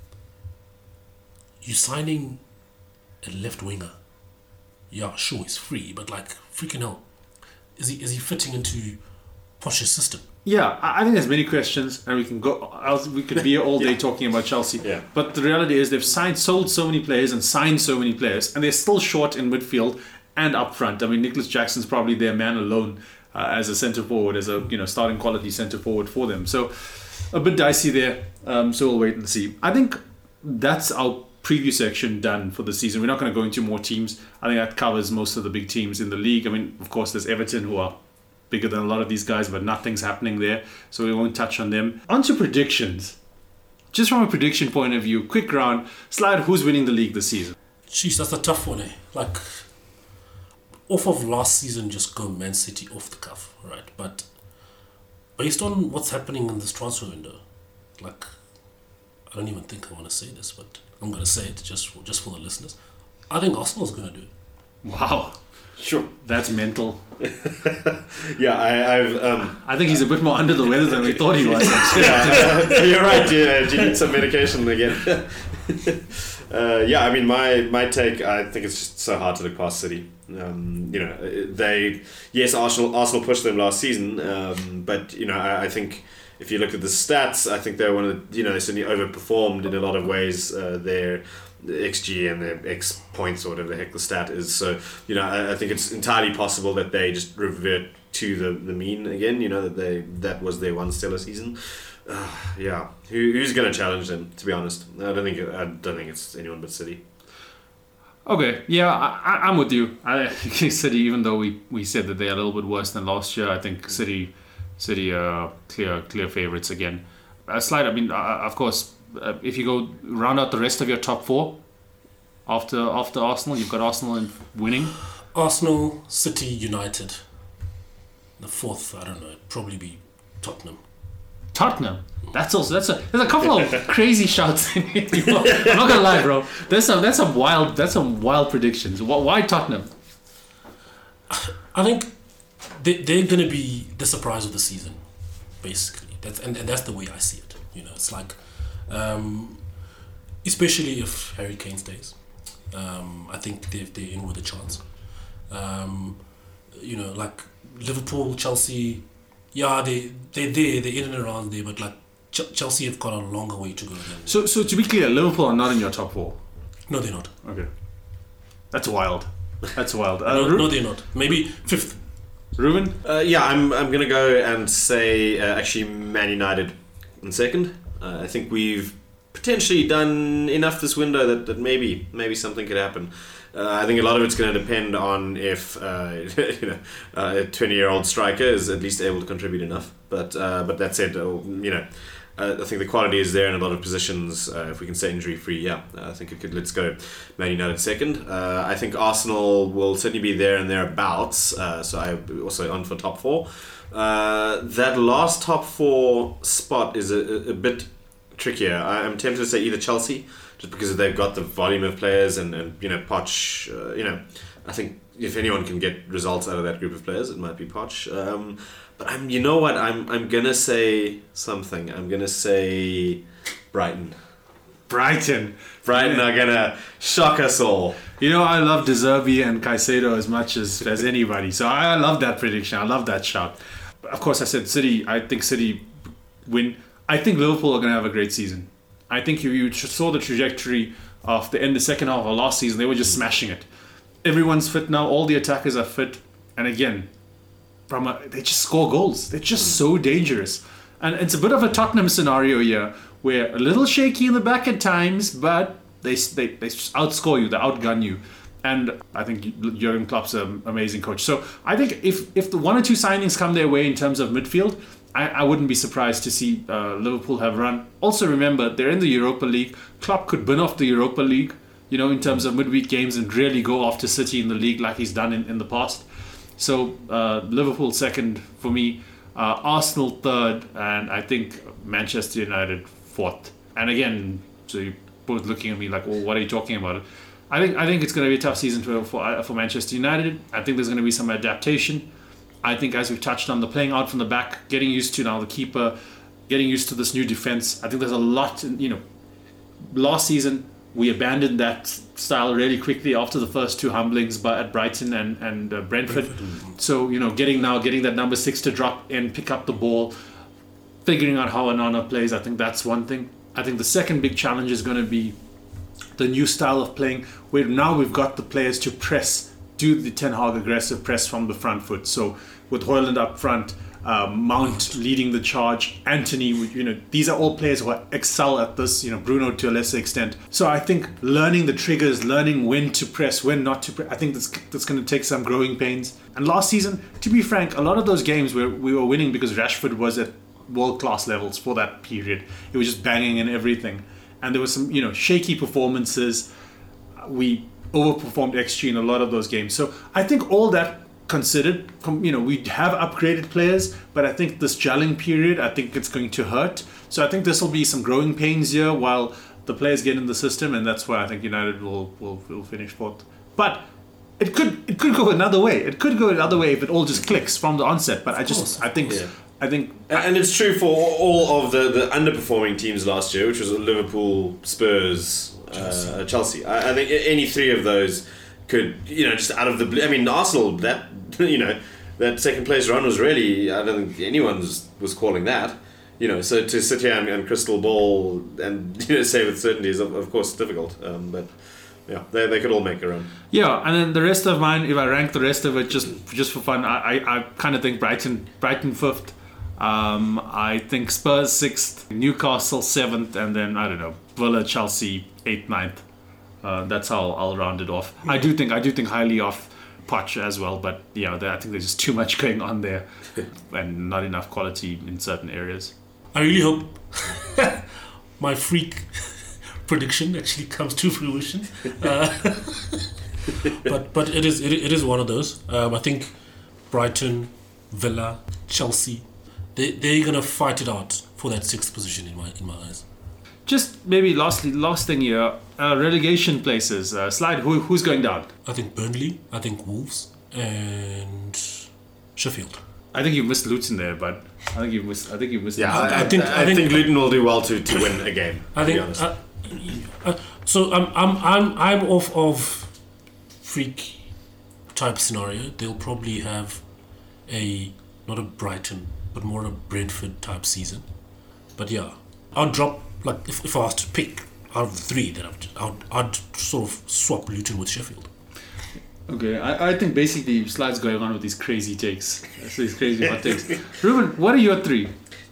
[SPEAKER 2] you're signing a left winger. Yeah, sure, he's free, but like, freaking hell, is he is he fitting into Poch's system?
[SPEAKER 4] Yeah, I think there's many questions, and we can go. Else we could be here all day yeah. talking about Chelsea.
[SPEAKER 3] Yeah.
[SPEAKER 4] But the reality is, they've signed, sold so many players, and signed so many players, and they're still short in midfield and up front. I mean, Nicholas Jackson's probably their man alone uh, as a centre forward, as a you know starting quality centre forward for them. So a bit dicey there. Um, so we'll wait and see. I think that's our preview section done for the season. We're not going to go into more teams. I think that covers most of the big teams in the league. I mean, of course, there's Everton, who are bigger than a lot of these guys, but nothing's happening there, so we won't touch on them. On to predictions. Just from a prediction point of view, quick round. Slide, who's winning the league this season?
[SPEAKER 2] Jeez, that's a tough one, eh? Like, off of last season, just go Man City off the cuff, right? But based on what's happening in this transfer window, like, I don't even think I want to say this, but I'm going to say it just for, just for the listeners. I think Arsenal's going to do it.
[SPEAKER 4] Wow.
[SPEAKER 3] Sure.
[SPEAKER 4] That's mental.
[SPEAKER 3] yeah, I, I've. Um,
[SPEAKER 4] I think he's a bit more under the weather than we thought he was.
[SPEAKER 3] yeah, uh, you're right. Yeah, do you need some medication again? uh, yeah, I mean, my my take. I think it's just so hard to look past City. Um, you know, they yes, Arsenal Arsenal pushed them last season, um, but you know, I, I think if you look at the stats, I think they're one of the, you know, they certainly overperformed in a lot of ways. Uh, they're X G and their X points or whatever the heck the stat is. So, you know, I, I think it's entirely possible that they just revert to the, the mean again, you know, that they that was their one stellar season. Uh, yeah. Who, who's going to challenge them, to be honest? I don't think I don't think it's anyone but City.
[SPEAKER 4] Okay, yeah, I, I'm with you. I think City, even though we, we said that they're a little bit worse than last year, I think City City are clear clear favourites again. A slight, I mean, uh, of course, Uh, if you go round out the rest of your top four after after Arsenal, you've got Arsenal in winning.
[SPEAKER 2] Arsenal, City, United. The fourth, I don't know, it'd probably be Tottenham.
[SPEAKER 4] Tottenham. That's also that's a there's a couple of crazy shouts in here. I'm not gonna lie, bro. There's some that's some wild that's some wild predictions. Why Tottenham?
[SPEAKER 2] I think they they're gonna be the surprise of the season, basically. That's and, and that's the way I see it. You know, it's like. Um, especially if Harry Kane stays, um, I think they're, they're in with a chance. Um, you know, like Liverpool, Chelsea, yeah, they they're there, they're in and around there, but like Ch- Chelsea have got a longer way to go. Than
[SPEAKER 4] so, so to be clear, Liverpool are not in your top four.
[SPEAKER 2] No, they're not.
[SPEAKER 4] Okay, that's wild. That's wild. Uh,
[SPEAKER 2] no,
[SPEAKER 4] Ru-
[SPEAKER 2] no, they're not. Maybe fifth.
[SPEAKER 4] Ruben?
[SPEAKER 3] Uh, yeah, I'm I'm gonna go and say uh, actually Man United in second. Uh, I think we've potentially done enough this window that, that maybe maybe something could happen. Uh, I think a lot of it's going to depend on if uh, you know uh, a twenty-year-old striker is at least able to contribute enough. But uh, but that said, uh, you know, uh, I think the quality is there in a lot of positions. Uh, if we can stay injury-free, yeah, I think it could. Let's go Man United second. Uh, I think Arsenal will certainly be there and thereabouts. Uh, so I also on for top four. Uh, that last top four spot is a, a bit trickier. I'm tempted to say either Chelsea, just because they've got the volume of players, and, and you know, Poch, uh, you know, I think if anyone can get results out of that group of players, it might be Poch. Um, but I'm, you know what, I'm I'm gonna say something. I'm gonna say Brighton.
[SPEAKER 4] Brighton.
[SPEAKER 3] Brighton are gonna shock us all.
[SPEAKER 4] You know, I love De Zerbi and Caicedo as much as, as anybody, so I, I love that prediction. I love that shout. Of course, I said City. I think City win. I think Liverpool are going to have a great season. I think if you saw the trajectory of the end, the second half of last season, they were just smashing it. Everyone's fit now. All the attackers are fit, and again, from a, they just score goals. They're just so dangerous, and it's a bit of a Tottenham scenario here, where a little shaky in the back at times, but they they they outscore you, they outgun you. And I think Jurgen Klopp's an amazing coach. So I think if, if the one or two signings come their way in terms of midfield, I, I wouldn't be surprised to see uh, Liverpool have run. Also remember, they're in the Europa League. Klopp could bin off the Europa League, you know, in terms of midweek games and really go after City in the league like he's done in, in the past. So uh, Liverpool second for me, uh, Arsenal third, and I think Manchester United fourth. And again, so you're both looking at me like, well, what are you talking about? I think I think it's going to be a tough season for, for for Manchester United. I think there's going to be some adaptation. I think, as we've touched on, the playing out from the back, getting used to now the keeper, getting used to this new defense. I think there's a lot. In, you know, last season we abandoned that style really quickly after the first two humblings, but at Brighton and and uh, Brentford. Brentford. So you know, getting now getting that number six to drop and pick up the ball, figuring out how Onana plays. I think that's one thing. I think the second big challenge is going to be the new style of playing, where now we've got the players to press, do the Ten Hag aggressive press from the front foot. So with Højlund up front, uh, Mount leading the charge, Anthony, you know, these are all players who excel at this, you know, Bruno to a lesser extent. So I think learning the triggers, learning when to press, when not to press, I think that's, that's going to take some growing pains. And last season, to be frank, a lot of those games where we were winning because Rashford was at world-class levels for that period. He was just banging in everything. And there was some, you know, shaky performances. We overperformed X G in a lot of those games. So I think all that considered, you know, we have upgraded players, but I think this gelling period, I think it's going to hurt. So I think this will be some growing pains here while the players get in the system, and that's why I think United will will, will finish fourth. But it could it could go another way. It could go another way if it all just clicks from the onset. But I just I think. Yeah. I think,
[SPEAKER 3] and it's true for all of the, the underperforming teams last year, which was Liverpool, Spurs, Chelsea. Uh, Chelsea. I, I think any three of those could, you know, just out of the. I mean, Arsenal. That you know, that second place run was really. I don't think anyone was, was calling that. You know, so to sit here and, and crystal ball and you know say with certainty is of, of course difficult. Um, but yeah, they they could all make a run.
[SPEAKER 4] Yeah, and then the rest of mine, if I rank the rest of it just just for fun, I I, I kind of think Brighton Brighton fifth. Um, I think Spurs sixth, Newcastle seventh, and then I don't know, Villa, Chelsea eighth, ninth. Uh, that's how I'll round it off. Yeah. I do think I do think highly of Poch as well, but yeah, I think there's just too much going on there, and not enough quality in certain areas.
[SPEAKER 2] I really hope my freak prediction actually comes to fruition, uh, but but it is it, it is one of those. Um, I think Brighton, Villa, Chelsea. They they're gonna fight it out for that sixth position in my in my eyes.
[SPEAKER 4] Just maybe lastly, last thing here, uh, relegation places. Uh, slide. Who who's going down?
[SPEAKER 2] I think Burnley. I think Wolves and Sheffield.
[SPEAKER 4] I think you missed Luton there, but I think you missed. I think you missed.
[SPEAKER 3] Yeah, I, I, I think I, I think, think Luton will do well to, to win a game.
[SPEAKER 2] I think. Uh, uh, so I'm I'm I'm I'm off of freak type scenario. They'll probably have a not a Brighton, but more a Brentford type season. But yeah, I'd drop, like, if, if I was to pick out of the three, then I'd, I'd, I'd sort of swap Luton with Sheffield.
[SPEAKER 4] Okay, I, I think basically Slide's going on with these crazy takes, these crazy hot takes. Ruben, what are your three?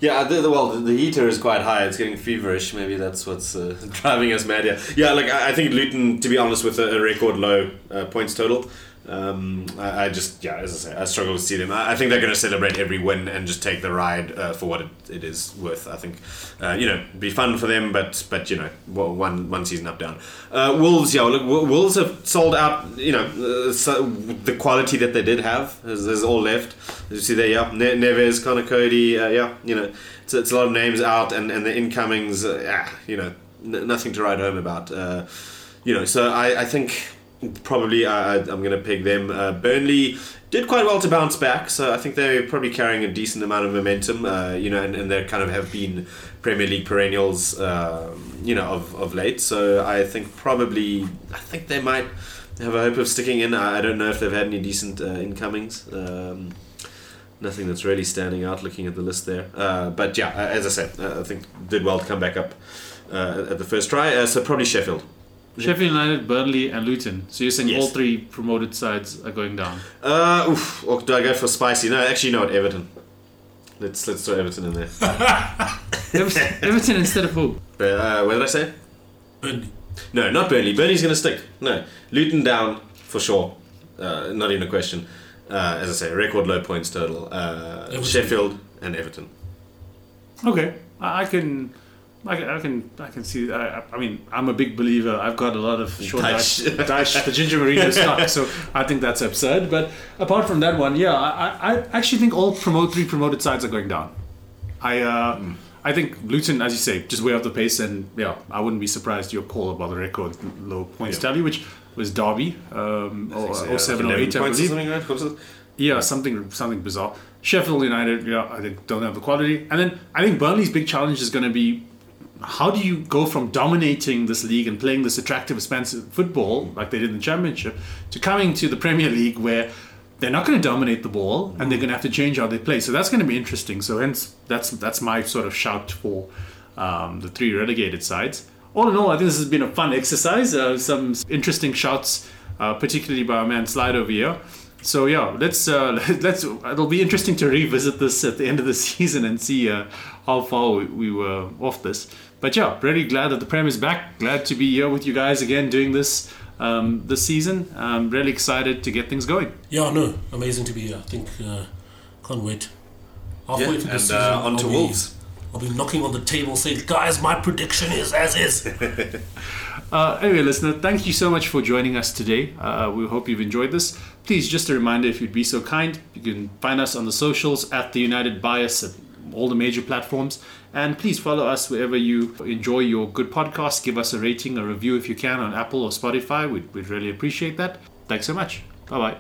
[SPEAKER 3] Yeah, the, the, well, the, the heater is quite high. It's getting feverish. Maybe that's what's uh, driving us mad here. Yeah, like I, I think Luton, to be honest, with a, a record low uh, points total. Um, I, I just, yeah, as I say, I struggle to see them. I, I think they're going to celebrate every win and just take the ride uh, for what it, it is worth. I think, uh, you know, be fun for them, but but you know, one one season up down. Uh, Wolves, yeah, look, Wolves have sold out. You know, uh, so the quality that they did have is, is all left. As you see there, yeah, ne- Neves, Connor Cody, uh, yeah, you know, it's, it's a lot of names out, and, and the incomings, uh, yeah, you know, n- nothing to write home about. Uh, you know, so I, I think. Probably uh, I'm going to pick them. Uh, Burnley did quite well to bounce back, so I think they're probably carrying a decent amount of momentum, uh, you know, and, and they kind of have been Premier League perennials, uh, you know, of, of late. So I think probably, I think they might have a hope of sticking in. I, I don't know if they've had any decent uh, incomings. Um, nothing that's really standing out looking at the list there. Uh, but yeah, as I said, uh, I think did well to come back up uh, at the first try. Uh, so probably Sheffield.
[SPEAKER 4] Sheffield United, Burnley, and Luton. So you're saying
[SPEAKER 3] Yes.
[SPEAKER 4] all three promoted sides are going down?
[SPEAKER 3] Uh, oof, or do I go for spicy? No, actually, no, Everton. Let's let's throw Everton in there.
[SPEAKER 4] Everton, Everton instead of who?
[SPEAKER 3] But, uh, what did I say?
[SPEAKER 2] Burnley.
[SPEAKER 3] No, not Burnley. Burnley's going to stick. No, Luton down for sure. Uh, not even a question. Uh, as I say, record low points total. Uh,
[SPEAKER 2] Everton.
[SPEAKER 3] Sheffield and Everton.
[SPEAKER 4] Okay, I, I can. I can, I can, I can see. I, I mean, I'm a big believer. I've got a lot of short dash,
[SPEAKER 3] Dash.
[SPEAKER 4] dash the Ginger Marino stock, so I think that's absurd. But apart from that one, yeah, I, I I actually think all promote three promoted sides are going down. I, uh, mm. I think Luton, as you say, just way off the pace, and yeah, I wouldn't be surprised your call about the record low points
[SPEAKER 3] Yeah.
[SPEAKER 4] tally, which was Derby, um, or
[SPEAKER 3] So,
[SPEAKER 4] oh
[SPEAKER 3] yeah,
[SPEAKER 4] seven or
[SPEAKER 3] eleven
[SPEAKER 4] eight, I
[SPEAKER 3] points or
[SPEAKER 4] believe.
[SPEAKER 3] something, right? What was it?
[SPEAKER 4] Yeah, something something bizarre. Sheffield United, yeah, I think don't have the quality. And then I think Burnley's big challenge is going to be, how do you go from dominating this league and playing this attractive, expensive football like they did in the Championship to coming to the Premier League where they're not going to dominate the ball and they're going to have to change how they play. So that's going to be interesting. So hence, that's that's my sort of shout for um, the three relegated sides. All in all, I think this has been a fun exercise. Uh, some interesting shouts, uh, particularly by our man Slide over here. So yeah, let's uh, let's. It'll be interesting to revisit this at the end of the season and see uh, how far we, we were off this. But yeah, really glad that the Prem is back. Glad to be here with you guys again doing this um, this season. I'm really excited to get things going.
[SPEAKER 2] Yeah, no, amazing to be here. I think uh, can't wait. Halfway
[SPEAKER 3] Yeah,
[SPEAKER 2] through the
[SPEAKER 3] and
[SPEAKER 2] season,
[SPEAKER 3] uh, on to
[SPEAKER 2] I'll be-
[SPEAKER 3] Wolves.
[SPEAKER 2] I'll be knocking on the table saying, guys, my prediction is as is.
[SPEAKER 4] Uh, anyway, listener, thank you so much for joining us today. Uh, we hope you've enjoyed this. Please, just a reminder, if you'd be so kind, you can find us on the socials at the United Bias at all the major platforms. And please follow us wherever you enjoy your good podcasts. Give us a rating, a review if you can on Apple or Spotify. We'd, we'd really appreciate that. Thanks so much. Bye-bye.